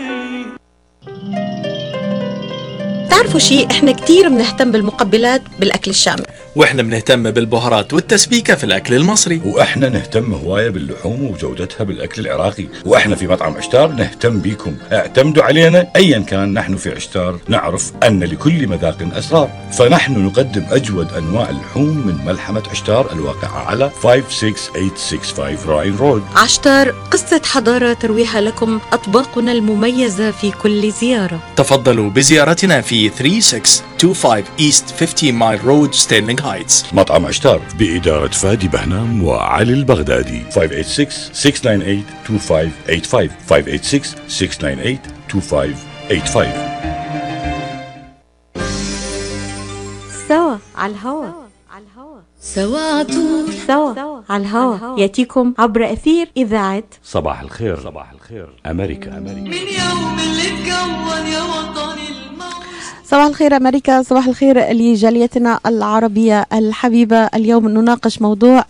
تعرفوا شيء، احنا كتير بنهتم بالمقبلات بالاكل الشامي، واحنا بنهتم بالبهارات والتسبيكة في الأكل المصري، واحنا نهتم هواية باللحوم وجودتها بالأكل العراقي، واحنا في مطعم عشتار نهتم بيكم. اعتمدوا علينا أيا كان. نحن في عشتار نعرف أن لكل مذاق أسرار، فنحن نقدم أجود أنواع اللحوم من ملحمة عشتار الواقعة على خمسة ستة ثمانية ستة خمسة راين رود. عشتار، قصة حضارة ترويها لكم أطباقنا المميزة في كل زيارة. تفضلوا بزيارتنا في ثلاثة ستة اثنين خمسة East خمسين مايل رود ستيرلينغ هايتس. مطعم عشتار بإدارة فادي بهنام وعلي البغدادي. خمسة ثمانية ستة ستة تسعة ثمانية ثمانية اثنين خمسة ثمانية خمسة ستة ستة تسعة ثمانية اثنين خمسة ثمانية خمسة. سوا على الهوا، سوا عطول سوا على الهوا، يأتيكم عبر أثير إذاعة صباح الخير. صباح الخير أمريكا. أمريكا. من يوم اللي اتكون يا وطني الموج. صباح الخير أمريكا، صباح الخير لجاليتنا العربية الحبيبة. اليوم نناقش موضوع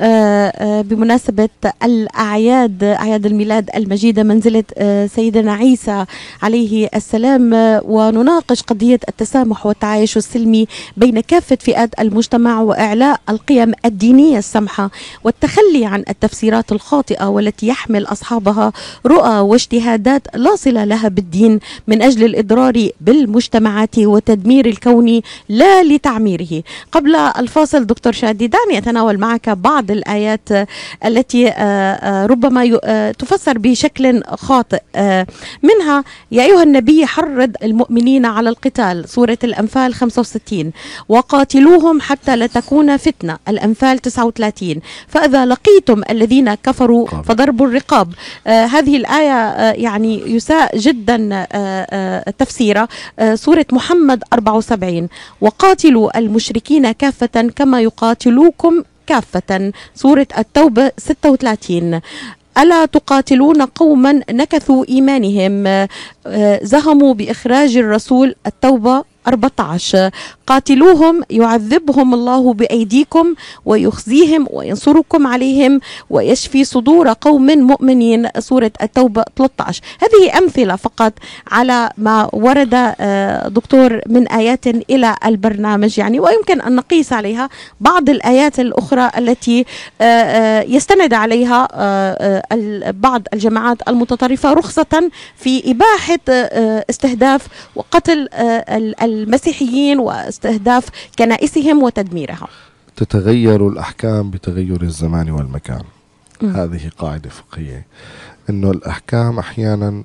بمناسبة الأعياد، أعياد الميلاد المجيدة، منزلة سيدنا عيسى عليه السلام، ونناقش قضية التسامح والتعايش السلمي بين كافة فئات المجتمع، وإعلاء القيم الدينية السمحة، والتخلي عن التفسيرات الخاطئة والتي يحمل أصحابها رؤى واجتهادات لا صلة لها بالدين من أجل الإضرار بالمجتمعات وتدمير الكون لا لتعميره. قبل الفاصل دكتور شادي، دعني أتناول معك بعض الآيات التي ربما تفسر بشكل خاطئ. منها: يا أيها النبي حرض المؤمنين على القتال، سورة الأنفال خمسة وستين، وقاتلوهم حتى لا تكون فتنة، الأنفال تسعة وثلاثين، فإذا لقيتم الذين كفروا فضربوا الرقاب. هذه الآية يعني يساء جدا تفسيرها. سورة محمد أربعة وسبعين، وقاتلوا المشركين كافة كما يقاتلوكم كافة، سورة التوبة ستة وثلاثين، ألا تقاتلون قوما نكثوا إيمانهم زهموا بإخراج الرسول، التوبة أربعة عشر، قاتلوهم يعذبهم الله بأيديكم ويخزيهم وينصركم عليهم ويشفي صدور قوم مؤمنين، سورة التوبة ثلاثة عشر. هذه أمثلة فقط على ما ورد دكتور من آيات إلى البرنامج يعني، ويمكن أن نقيس عليها بعض الآيات الأخرى التي يستند عليها بعض الجماعات المتطرفة رخصة في إباحة استهداف وقتل المسيحيين واستهداف كنائسهم وتدميرها. تتغير الأحكام بتغير الزمان والمكان. م. هذه قاعدة فقهية، أنه الأحكام أحيانا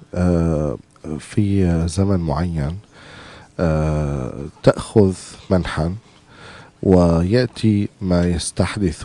في زمن معين تأخذ منحا، ويأتي ما يستحدث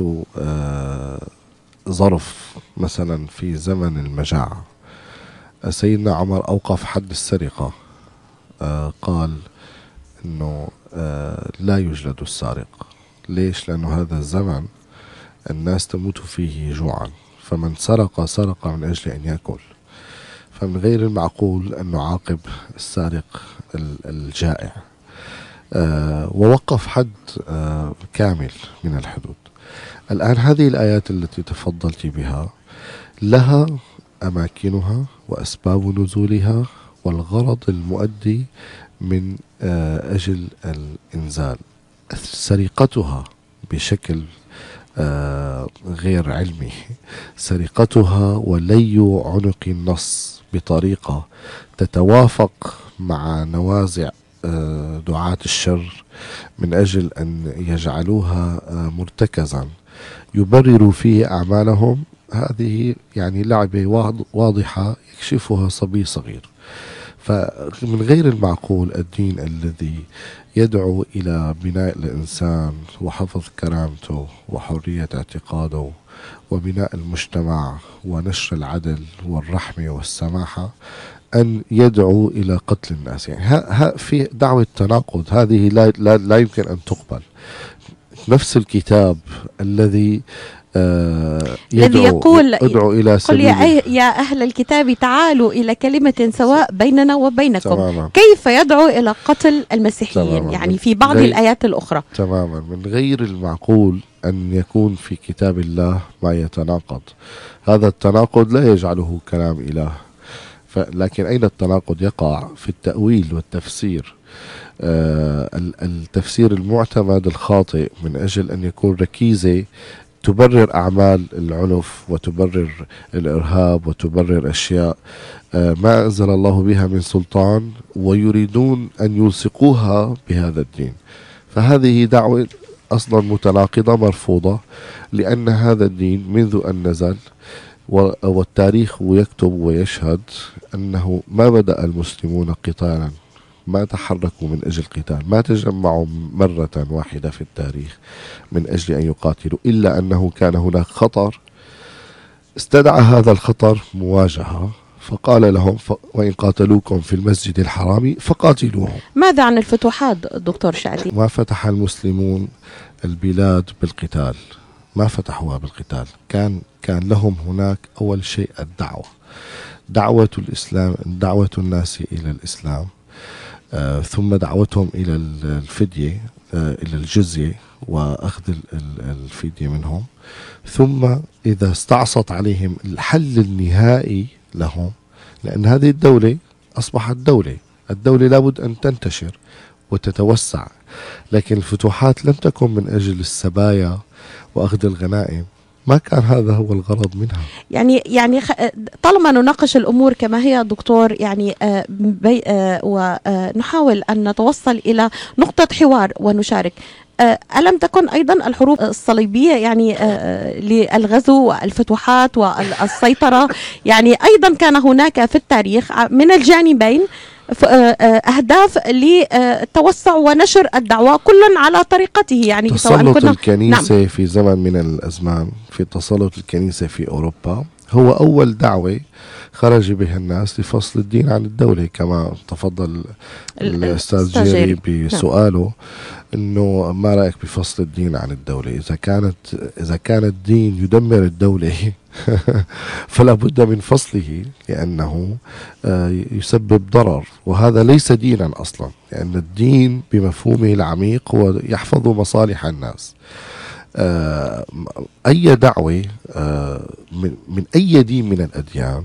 ظرف، مثلا في زمن المجاعة سيدنا عمر أوقف حد السرقة، قال انه آه لا يجلد السارق. ليش؟ لانه هذا الزمن الناس تموت فيه جوعا، فمن سرق سرق من اجل ان ياكل، فمن غير المعقول ان نعاقب السارق الجائع. آه ووقف حد آه كامل من الحدود. الان هذه الايات التي تفضلت بها لها اماكنها واسباب نزولها والغرض المؤدي من أجل الإنزال. سرقتها بشكل غير علمي، سرقتها ولي عنق النص بطريقة تتوافق مع نوازع دعاة الشر من أجل أن يجعلوها مرتكزا يبرروا فيه أعمالهم، هذه يعني لعبة واضحة يكشفها صبي صغير. فمن غير المعقول الدين الذي يدعو إلى بناء الإنسان وحفظ كرامته وحرية اعتقاده وبناء المجتمع ونشر العدل والرحمة والسماحة أن يدعو إلى قتل الناس. يعني ها ها في دعوة تناقض، هذه لا, لا, لا يمكن أن تقبل. نفس الكتاب الذي آه الذي يقول ادعو إلى قل سبيل يا, أي يا أهل الكتاب تعالوا إلى كلمة سواء بيننا وبينكم. تماما. كيف يدعو إلى قتل المسيحيين؟ تماما. يعني في بعض غير الآيات الأخرى. تماما. من غير المعقول أن يكون في كتاب الله ما يتناقض. هذا التناقض لا يجعله كلام إله، لكن أين التناقض يقع؟ في التأويل والتفسير. آه التفسير المعتمد الخاطئ من أجل أن يكون ركيزة تبرر أعمال العنف وتبرر الإرهاب وتبرر أشياء آه ما أنزل الله بها من سلطان، ويريدون أن يلصقوها بهذا الدين. فهذه دعوة أصلا متناقضة مرفوضة، لأن هذا الدين منذ أن نزل والتاريخ يكتب ويشهد أنه ما بدأ المسلمون قتالا، ما تحركوا من أجل قتال، ما تجمعوا مرة واحدة في التاريخ من أجل أن يقاتلوا، إلا أنه كان هناك خطر استدعى هذا الخطر مواجهة، فقال لهم ف... وإن قاتلوكم في المسجد الحرام فقاتلوهم. ماذا عن الفتوحات دكتور شادي؟ ما فتح المسلمون البلاد بالقتال، ما فتحوها بالقتال، كان كان لهم هناك أول شيء الدعوة، دعوة الإسلام، دعوة الناس إلى الإسلام، آه ثم دعوتهم إلى الفدية، آه إلى الجزية وأخذ الفدية منهم، ثم إذا استعصت عليهم الحل النهائي لهم، لأن هذه الدولة أصبحت دولة، الدولة لابد أن تنتشر وتتوسع، لكن الفتوحات لم تكن من أجل السبايا وأخذ الغنائم، ما كان هذا هو الغرض منها. يعني يعني طالما نناقش الأمور كما هي دكتور، يعني آه بي آه ونحاول أن نتوصل إلى نقطة حوار ونشارك. آه ألم تكن أيضا الحروب الصليبية يعني آه للغزو والفتوحات والسيطرة يعني أيضا كان هناك في التاريخ من الجانبين أهداف للتوسع ونشر الدعوة كل على طريقته. يعني تسلط الكنيسة نعم. في زمن من الأزمان، في تسلط الكنيسة في أوروبا هو أول دعوة خرج بها الناس لفصل الدين عن الدولة، كما تفضل الأستاذ جيري بسؤاله إنه ما رأيك بفصل الدين عن الدولة؟ إذا كانت إذا كان الدين يدمر الدولة فلا بد من فصله، لأنه يسبب ضرر، وهذا ليس دينا أصلا، لأن الدين بمفهومه العميق هو يحفظ مصالح الناس. أي دعوة من أي دين من الأديان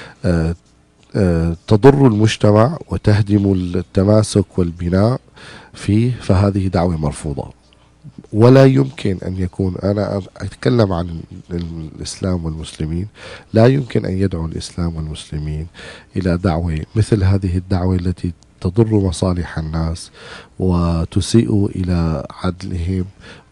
تضر المجتمع وتهدم التماسك والبناء فيه، فهذه دعوة مرفوضة، ولا يمكن أن يكون، أنا أتكلم عن الإسلام والمسلمين، لا يمكن أن يدعو الإسلام والمسلمين إلى دعوة مثل هذه الدعوة التي تضر مصالح الناس وتسيء إلى عدلهم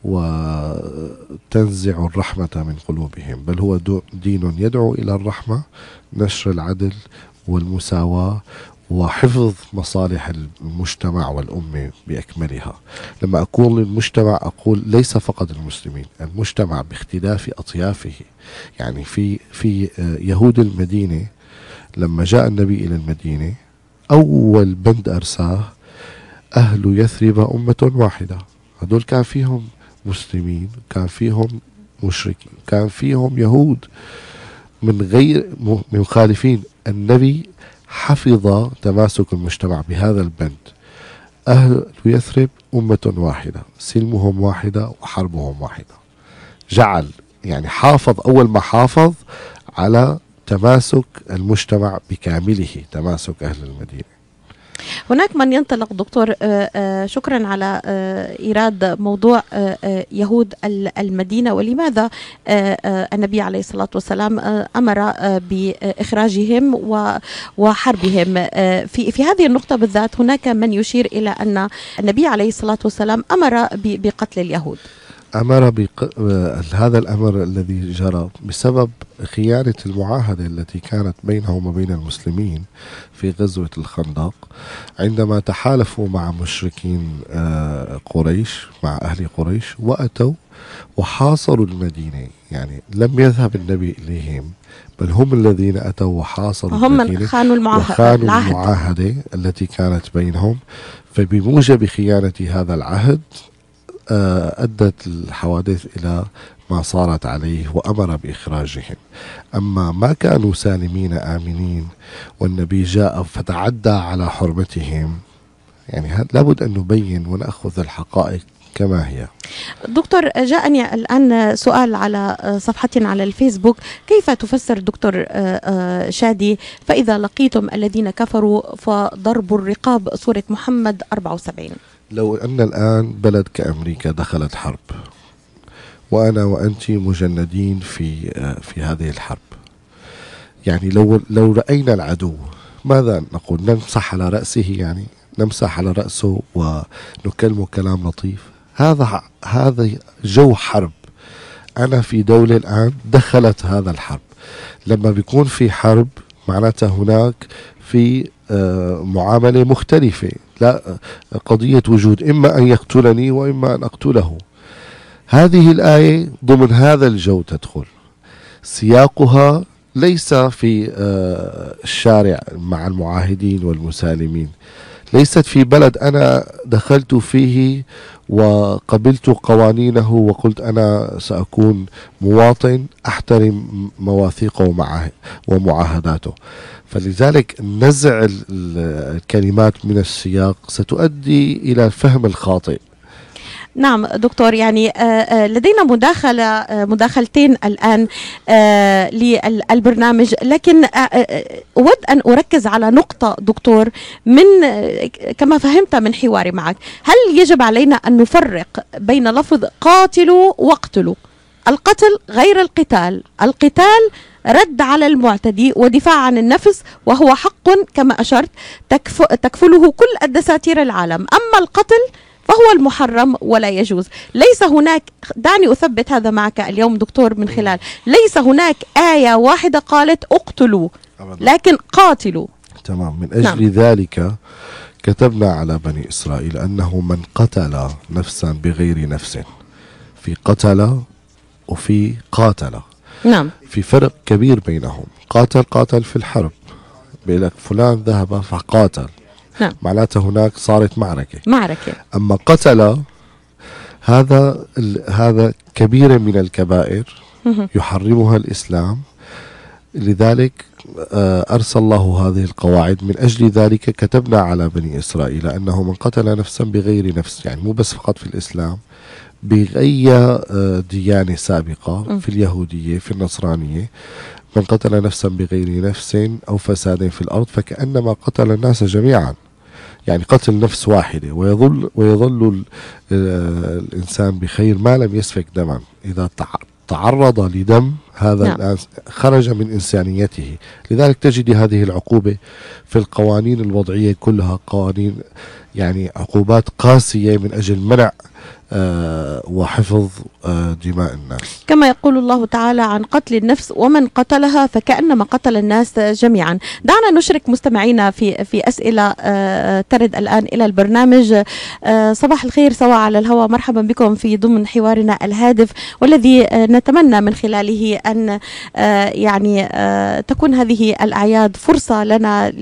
وتنزع الرحمة من قلوبهم، بل هو دين يدعو إلى الرحمة، نشر العدل والمساواة وحفظ مصالح المجتمع والأمة بأكملها. لما أقول المجتمع أقول ليس فقط المسلمين، المجتمع باختلاف أطيافه. يعني في في يهود المدينة لما جاء النبي إلى المدينة أول بند أرساه أهل يثرب أمة واحدة، هذول كان فيهم مسلمين، كان فيهم مشركين، كان فيهم يهود من غير مخالفين. النبي حفظ تماسك المجتمع بهذا البند، أهل يثرب أمة واحدة، سلمهم واحدة وحربهم واحدة. جعل يعني حافظ، أول ما حافظ على تماسك المجتمع بكامله، تماسك أهل المدينة. هناك من ينطلق دكتور شكرا على إيراد موضوع يهود المدينة، ولماذا النبي عليه الصلاة والسلام أمر بإخراجهم وحربهم. في في هذه النقطة بالذات هناك من يشير إلى أن النبي عليه الصلاة والسلام أمر بقتل اليهود. أمر بق... هذا الأمر الذي جرى بسبب خيانة المعاهدة التي كانت بينهم وبين المسلمين في غزوة الخندق، عندما تحالفوا مع مشركين قريش، مع أهل قريش، وأتوا وحاصروا المدينة. يعني لم يذهب النبي إليهم، بل هم الذين أتوا وحاصروا هم المدينة، خانوا المعاهدة, وخانوا المعاهدة التي كانت بينهم. فبموجب خيانة هذا العهد أدت الحوادث إلى ما صارت عليه وأمر بإخراجهم. أما ما كانوا سالمين آمنين والنبي جاء فتعدى على حرمتهم، يعني لابد أن نبين ونأخذ الحقائق كما هي. دكتور، جاءني الآن سؤال على صفحتنا على الفيسبوك: كيف تفسر دكتور شادي فإذا لقيتم الذين كفروا فضربوا الرقاب، سورة محمد أربعة وسبعين؟ لو أن الآن بلد كأمريكا دخلت حرب وأنا وأنت مجندين في في هذه الحرب، يعني لو لو رأينا العدو ماذا نقول؟ نمسح على رأسه، يعني نمسح على رأسه ونكلمه كلام لطيف؟ هذا هذا جو حرب. أنا في دولة الآن دخلت هذا الحرب. لما بيكون في حرب معناتها هناك في معاملة مختلفة، لا قضية وجود إما أن يقتلني وإما أن أقتله. هذه الآية ضمن هذا الجو تدخل، سياقها ليس في الشارع مع المعاهدين والمسالمين، ليست في بلد أنا دخلت فيه وقبلت قوانينه وقلت أنا سأكون مواطن أحترم مواثيقه ومعاهداته. فلذلك نزع الكلمات من السياق ستؤدي إلى الفهم الخاطئ. نعم دكتور، يعني لدينا مداخلة مداخلتين الآن للبرنامج، لكن أود أن أركز على نقطة دكتور من كما فهمت من حواري معك. هل يجب علينا أن نفرق بين لفظ قاتلوا واقتلوا؟ القتل غير القتال، القتال رد على المعتدي ودفاع عن النفس، وهو حق كما أشرت تكفله كل الدساتير العالم. أما القتل فهو المحرم ولا يجوز. ليس هناك، دعني أثبت هذا معك اليوم دكتور من خلال، ليس هناك آية واحدة قالت اقتلوا، لكن قاتلوا. تمام. من أجل نعم. ذلك كتبنا على بني إسرائيل أنه من قتل نفسا بغير نفس، في قتل وفي قاتل. نعم. في فرق كبير بينهم. قاتل قاتل في الحرب، بيقول لك فلان ذهب فقاتل، نعم. معناته هناك صارت معركة معركة. أما قتل هذا هذا كبيرة من الكبائر يحرمها الإسلام. لذلك أرسل الله هذه القواعد. من أجل ذلك كتبنا على بني إسرائيل أنه من قتل نفسا بغير نفس، يعني مو بس فقط في الإسلام، بأي ديانة سابقة، في اليهودية في النصرانية، من قتل نفسا بغير نفس أو فساد في الأرض فكأنما قتل الناس جميعا، يعني قتل نفس واحدة. ويظل ويظل الإنسان بخير ما لم يسفك دما. إذا تعرض لدم هذا نعم. الآن خرج من إنسانيته. لذلك تجد هذه العقوبة في القوانين الوضعية كلها قوانين يعني عقوبات قاسية من أجل منع آه وحفظ آه دماء الناس، كما يقول الله تعالى عن قتل النفس ومن قتلها فكأنما قتل الناس جميعا. دعنا نشرك مستمعينا في في أسئلة آه ترد الآن إلى البرنامج. آه صباح الخير سواء على الهواء، مرحبا بكم في ضمن حوارنا الهادف والذي آه نتمنى من خلاله أن آه يعني آه تكون هذه الأعياد فرصة لنا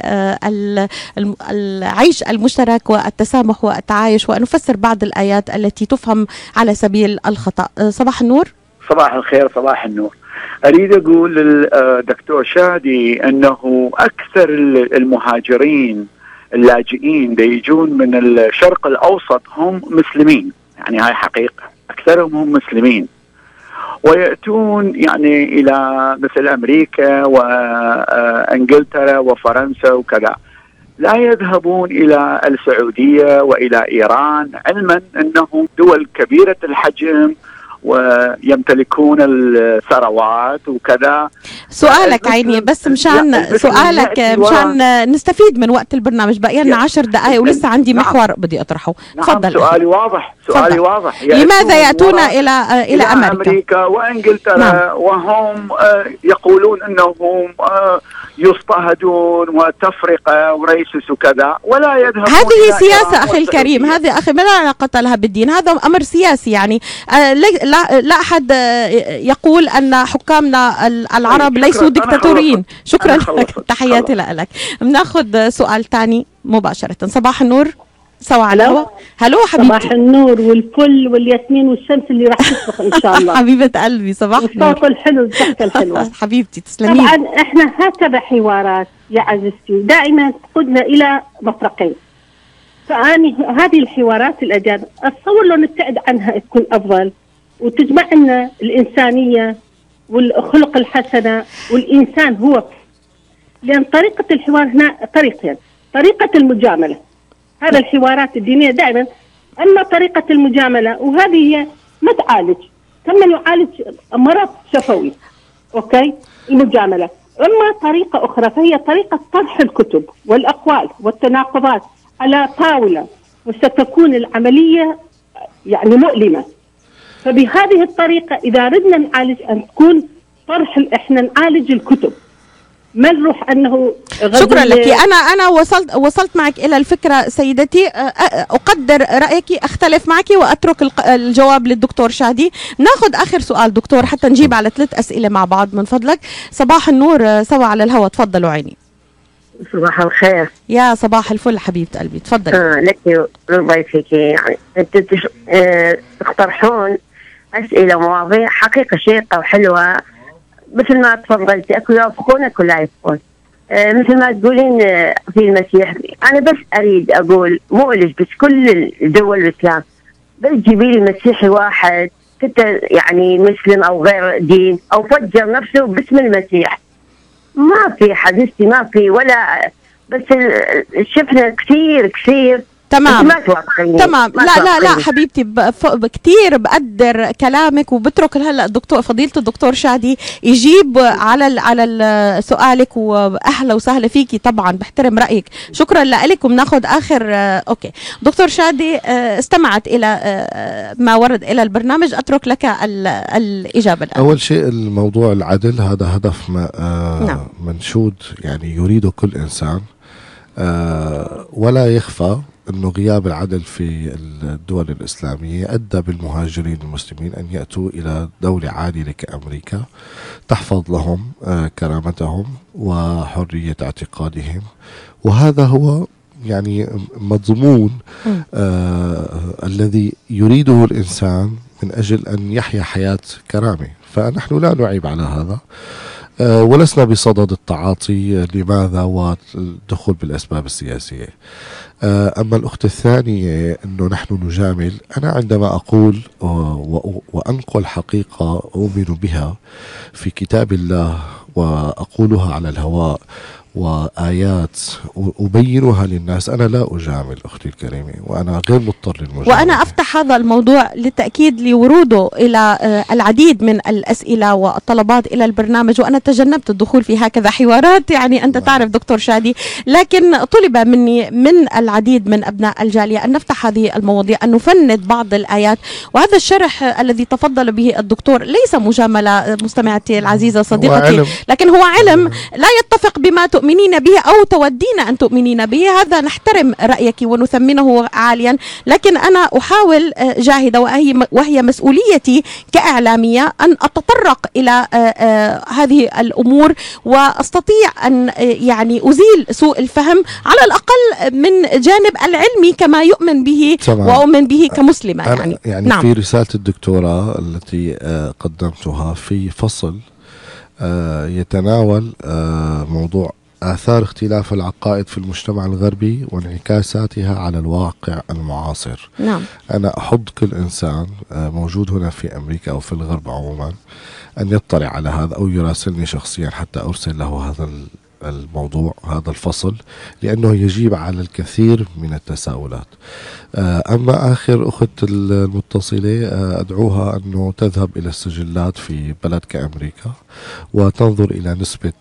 للعيش المشترك والتسامح والتعايش، وأن نفسر بعض الآيات التي تفهم على سبيل الخطأ. صباح النور. صباح الخير. صباح النور. أريد أقول للدكتور شادي أنه أكثر المهاجرين اللاجئين اللي يجون من الشرق الأوسط هم مسلمين، يعني هاي حقيقة، أكثرهم هم مسلمين، ويأتون يعني إلى مثل أمريكا وإنجلترا وفرنسا وكذا، لا يذهبون إلى السعودية وإلى إيران، علما أنهم دول كبيرة الحجم ويمتلكون الثروات وكذا. سؤالك عيني بس مشان سؤالك مشان نستفيد من وقت البرنامج، بقي لنا عشر دقائق ولسه عندي محور نعم. بدي أطرحه. تفضل. نعم. سؤالي واضح. سؤالي فضل. واضح. لماذا يأتون إلى إلى أمريكا, أمريكا وإنجلترا نعم. وهم يقولون أنهم يضطهدون وتفرقة وريسس وكذا، ولا يذهبون. هذه سياسة أخي الكريم، هذه أخي ما لا علاقة لها بالدين، هذا أمر سياسي. يعني آه لا, لا أحد يقول أن حكامنا العرب ليسوا ديكتاتوريين. شكرا لك، تحياتي لك. بناخذ سؤال تاني مباشرة. صباح النور. سوا على الهواء. هلو حبيبتي. صباح النور والفل والياسمين والشمس اللي راح تشرق ان شاء الله. حبيبه قلبي صباح النور. الصوت الحلو والضحكه الحلوه. حبيبتي تسلمي. طبعا احنا هكذا حوارات يا عزيزتي دائما تقودنا الى مفرقين. فاني هذه الحوارات الاجانب اتصور لو نبتعد عنها تكون افضل وتجمعنا الانسانيه والخلق الحسنه والانسان هو. لان طريقه الحوار هنا طريقتين، طريقه المجامله هذا الحوارات الدينيه دائما، اما طريقه المجامله وهذه هي ما تعالج كما يعالج مرض شفوي، اوكي المجامله. اما طريقه اخرى فهي طريقه طرح الكتب والاقوال والتناقضات على طاوله، وستكون العمليه يعني مؤلمه. فبهذه الطريقه اذا ردنا نعالج ان تكون طرح، احنا نعالج الكتب ما نروح انه. شكرا لك. انا انا وصلت وصلت معك الى الفكره سيدتي. اقدر رايك، اختلف معك واترك الجواب للدكتور شادي. ناخذ اخر سؤال دكتور حتى نجيب على ثلاث اسئله مع بعض من فضلك. صباح النور سوا على الهواء، تفضلوا عيني. صباح الخير. يا صباح الفل حبيبه قلبي، تفضلي. آه لك الله فيك. يعني انتم آه تقترحون اسئله ومواضيع حقيقه شيقه وحلوه مثل ما تفضلتي، اكو يوافقون اكو لا يوافقون. آه مثل ما تقولين آه في المسيح. انا بس اريد اقول مؤلج بس كل الدول الاسلام بس جيبي لي مسيحي واحد حتى يعني مسلم او غير دين او فجر نفسه باسم المسيح. ما في حديثي، ما في ولا بس شفنا كثير كثير. تمام ما توافقيني. تمام. لا لا لا حبيبتي، كثير بقدر كلامك وبترك هلا الدكتور فضيله الدكتور شادي يجيب على على سؤالك، واهلا وسهلا فيكي طبعا، بحترم رايك. شكرا لك. وبناخذ اخر اوكي دكتور شادي، استمعت الى ما ورد الى البرنامج، اترك لك الاجابه الان. اول شيء الموضوع العدل هذا هدف ما آه نعم. منشود يعني يريده كل انسان، آه ولا يخفى أنه غياب العدل في الدول الإسلامية أدى بالمهاجرين المسلمين أن يأتوا إلى دولة عادلة كأمريكا تحفظ لهم آه كرامتهم وحرية اعتقادهم، وهذا هو يعني مضمون آه الذي يريده الإنسان من أجل أن يحيا حياة كرامة. فنحن لا نعيب على هذا، أه ولسنا بصدد التعاطي لماذا والدخول بالأسباب السياسية. أه أما الأخت الثانية أنه نحن نجامل، أنا عندما أقول وأنقل حقيقة أؤمن بها في كتاب الله وأقولها على الهواء وآيات أبينها للناس، أنا لا أجامل أختي الكريمة، وأنا غير مضطر للمجاملة. وأنا أفتح هذا الموضوع للتأكيد لوروده إلى العديد من الأسئلة والطلبات إلى البرنامج، وأنا تجنبت الدخول في هكذا حوارات، يعني أنت تعرف دكتور شادي، لكن طلب مني من العديد من أبناء الجالية أن نفتح هذه المواضيع، أن نفند بعض الآيات. وهذا الشرح الذي تفضل به الدكتور ليس مجاملة مستمعتي العزيزة صديقتي، لكن هو علم لا يتفق بما تؤمنين به أو تودين أن تؤمنين به. هذا نحترم رأيك ونثمنه عاليا، لكن أنا أحاول جاهدة وهي, وهي مسؤوليتي كإعلامية أن أتطرق إلى هذه الأمور وأستطيع أن يعني أزيل سوء الفهم على الأقل من جانب العلمي كما يؤمن به طبعا. وأؤمن به كمسلمة. يعني, يعني نعم. في رسالة الدكتوراه التي قدمتها في فصل يتناول موضوع آثار اختلاف العقائد في المجتمع الغربي وانعكاساتها على الواقع المعاصر. نعم. أنا أحض كل إنسان موجود هنا في أمريكا أو في الغرب عموما أن يطلع على هذا أو يراسلني شخصيا حتى أرسل له هذا الموضوع، هذا الفصل، لأنه يجيب على الكثير من التساؤلات. أما آخر أخت المتصلة أدعوها أنه تذهب إلى السجلات في بلد كأمريكا وتنظر إلى نسبة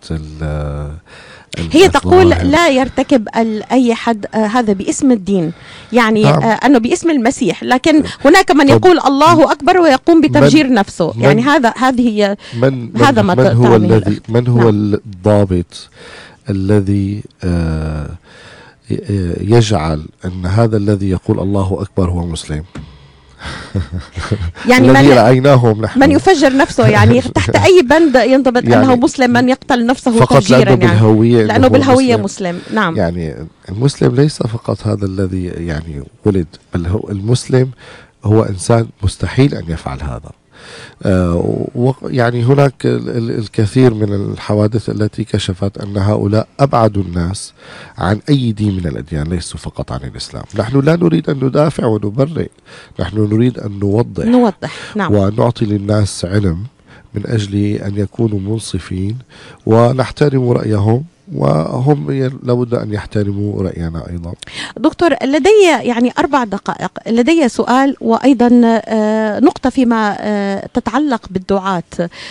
هي تقول لا يرتكب أي حد هذا باسم الدين، يعني نعم. أنه باسم المسيح، لكن هناك من يقول الله أكبر ويقوم بتفجير من نفسه، يعني هذا هذه هي من هذا من, ما من هو الذي من هو نعم. الضابط الذي آه يجعل أن هذا الذي يقول الله أكبر هو مسلم؟ يعني الذي من رأيناهم نحن من يفجر نفسه يعني تحت أي بند ينضبط يعني أنه مسلم من يقتل نفسه فقط تفجيرا لأنه يعني بالهوية لأنه بالهوية مسلم. مسلم نعم. يعني المسلم ليس فقط هذا الذي يعني ولد، بل هو المسلم هو إنسان مستحيل أن يفعل هذا. آه يعني هناك الكثير من الحوادث التي كشفت أن هؤلاء أبعدوا الناس عن أي دين من الأديان، ليسوا فقط عن الإسلام. نحن لا نريد أن ندافع ونبرئ، نحن نريد أن نوضح نوضح نعم. ونعطي للناس علم من أجل أن يكونوا منصفين ونحترم رأيهم، وهم لابد أن يحترموا رأينا أيضا. دكتور لدي يعني أربع دقائق، لدي سؤال وأيضا نقطة فيما تتعلق بالدعاة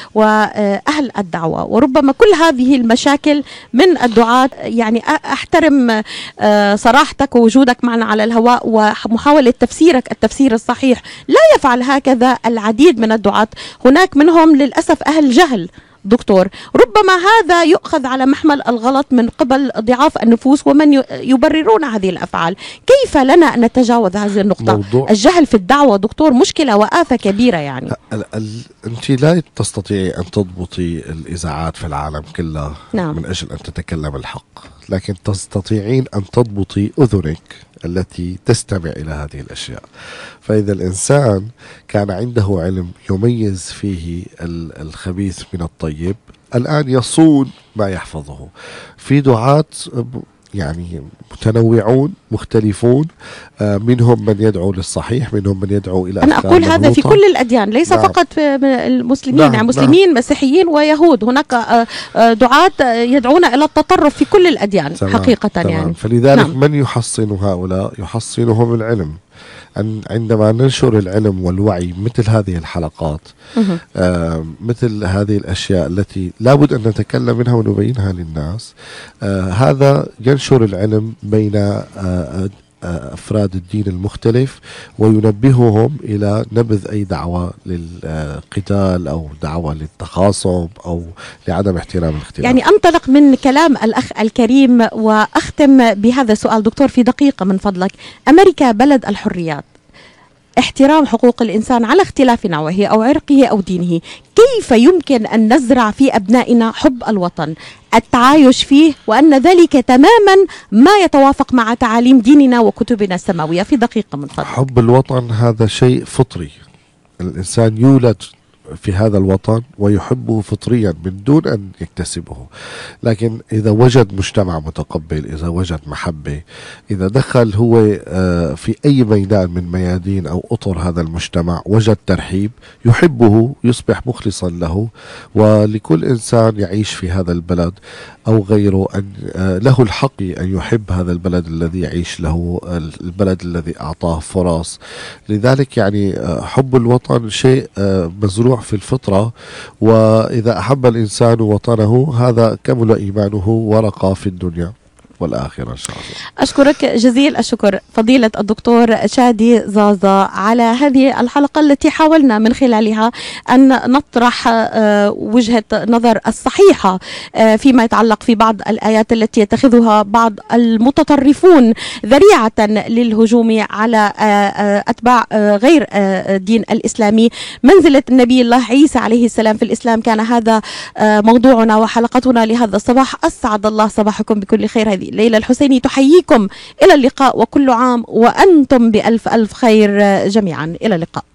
وأهل الدعوة، وربما كل هذه المشاكل من الدعاة. يعني أحترم صراحتك ووجودك معنا على الهواء ومحاولة تفسيرك التفسير الصحيح. لا يفعل هكذا العديد من الدعاة، هناك منهم للأسف أهل جهل دكتور، ربما هذا يؤخذ على محمل الغلط من قبل ضعاف النفوس ومن يبررون هذه الأفعال. كيف لنا أن نتجاوز هذه النقطة؟ الجهل في الدعوة دكتور مشكلة وآفة كبيرة يعني. أنت لا تستطيعي أن تضبطي الإذاعات في العالم كله نعم. من أجل أن تتكلم الحق، لكن تستطيعين أن تضبطي أذنك التي تستمع إلى هذه الأشياء. فإذا الإنسان كان عنده علم يميز فيه الخبيث من الطيب، الآن يصون ما يحفظه. في دعاة يعني متنوعون مختلفون، منهم من يدعو للصحيح، منهم من يدعو إلى أنا أقول هذا في كل الأديان، ليس نعم. فقط في المسلمين، نعم. يعني مسلمين نعم. مسيحيين ويهود، هناك دعاة يدعون إلى التطرف في كل الأديان تمام. حقيقة تمام. يعني فلذلك نعم. من يحصن هؤلاء؟ يحصنهم العلم. أن عندما ننشر العلم والوعي مثل هذه الحلقات، آه مثل هذه الأشياء التي لابد أن نتكلم منها ونبينها للناس، آه هذا ينشر العلم بين آه أفراد الدين المختلف، وينبههم إلى نبذ أي دعوة للقتال أو دعوة للتخاصم أو لعدم احترام الاختلاف. يعني أنطلق من كلام الأخ الكريم وأختم بهذا السؤال دكتور في دقيقة من فضلك. أمريكا بلد الحريات، احترام حقوق الإنسان على اختلاف نوعه أو عرقه أو دينه، كيف يمكن أن نزرع في أبنائنا حب الوطن، التعايش فيه، وأن ذلك تماما ما يتوافق مع تعاليم ديننا وكتبنا السماوية؟ في دقيقة من فضلك. حب الوطن هذا شيء فطري، الإنسان يولد في هذا الوطن ويحبه فطريا من دون أن يكتسبه، لكن إذا وجد مجتمع متقبل، إذا وجد محبة، إذا دخل هو في أي ميدان من ميادين أو أطر هذا المجتمع وجد ترحيب، يحبه، يصبح مخلصا له. ولكل إنسان يعيش في هذا البلد أو غيره أن له الحق أن يحب هذا البلد الذي يعيش له، البلد الذي أعطاه فرص. لذلك يعني حب الوطن شيء مزروع في الفطرة، وإذا أحب الإنسان وطنه هذا كمل إيمانه ورقى في الدنيا والآخرة إن شاء الله. أشكرك جزيل الشكر فضيلة الدكتور شادي زازا على هذه الحلقة التي حاولنا من خلالها أن نطرح وجهة نظر الصحيحة فيما يتعلق في بعض الآيات التي يتخذها بعض المتطرفون ذريعة للهجوم على أتباع غير الدين الإسلامي. منزلة النبي الله عيسى عليه السلام في الإسلام كان هذا موضوعنا وحلقتنا لهذا الصباح. أسعد الله صباحكم بكل خير. هذه ليلى الحسيني تحييكم إلى اللقاء، وكل عام وأنتم بألف ألف خير جميعا. إلى اللقاء.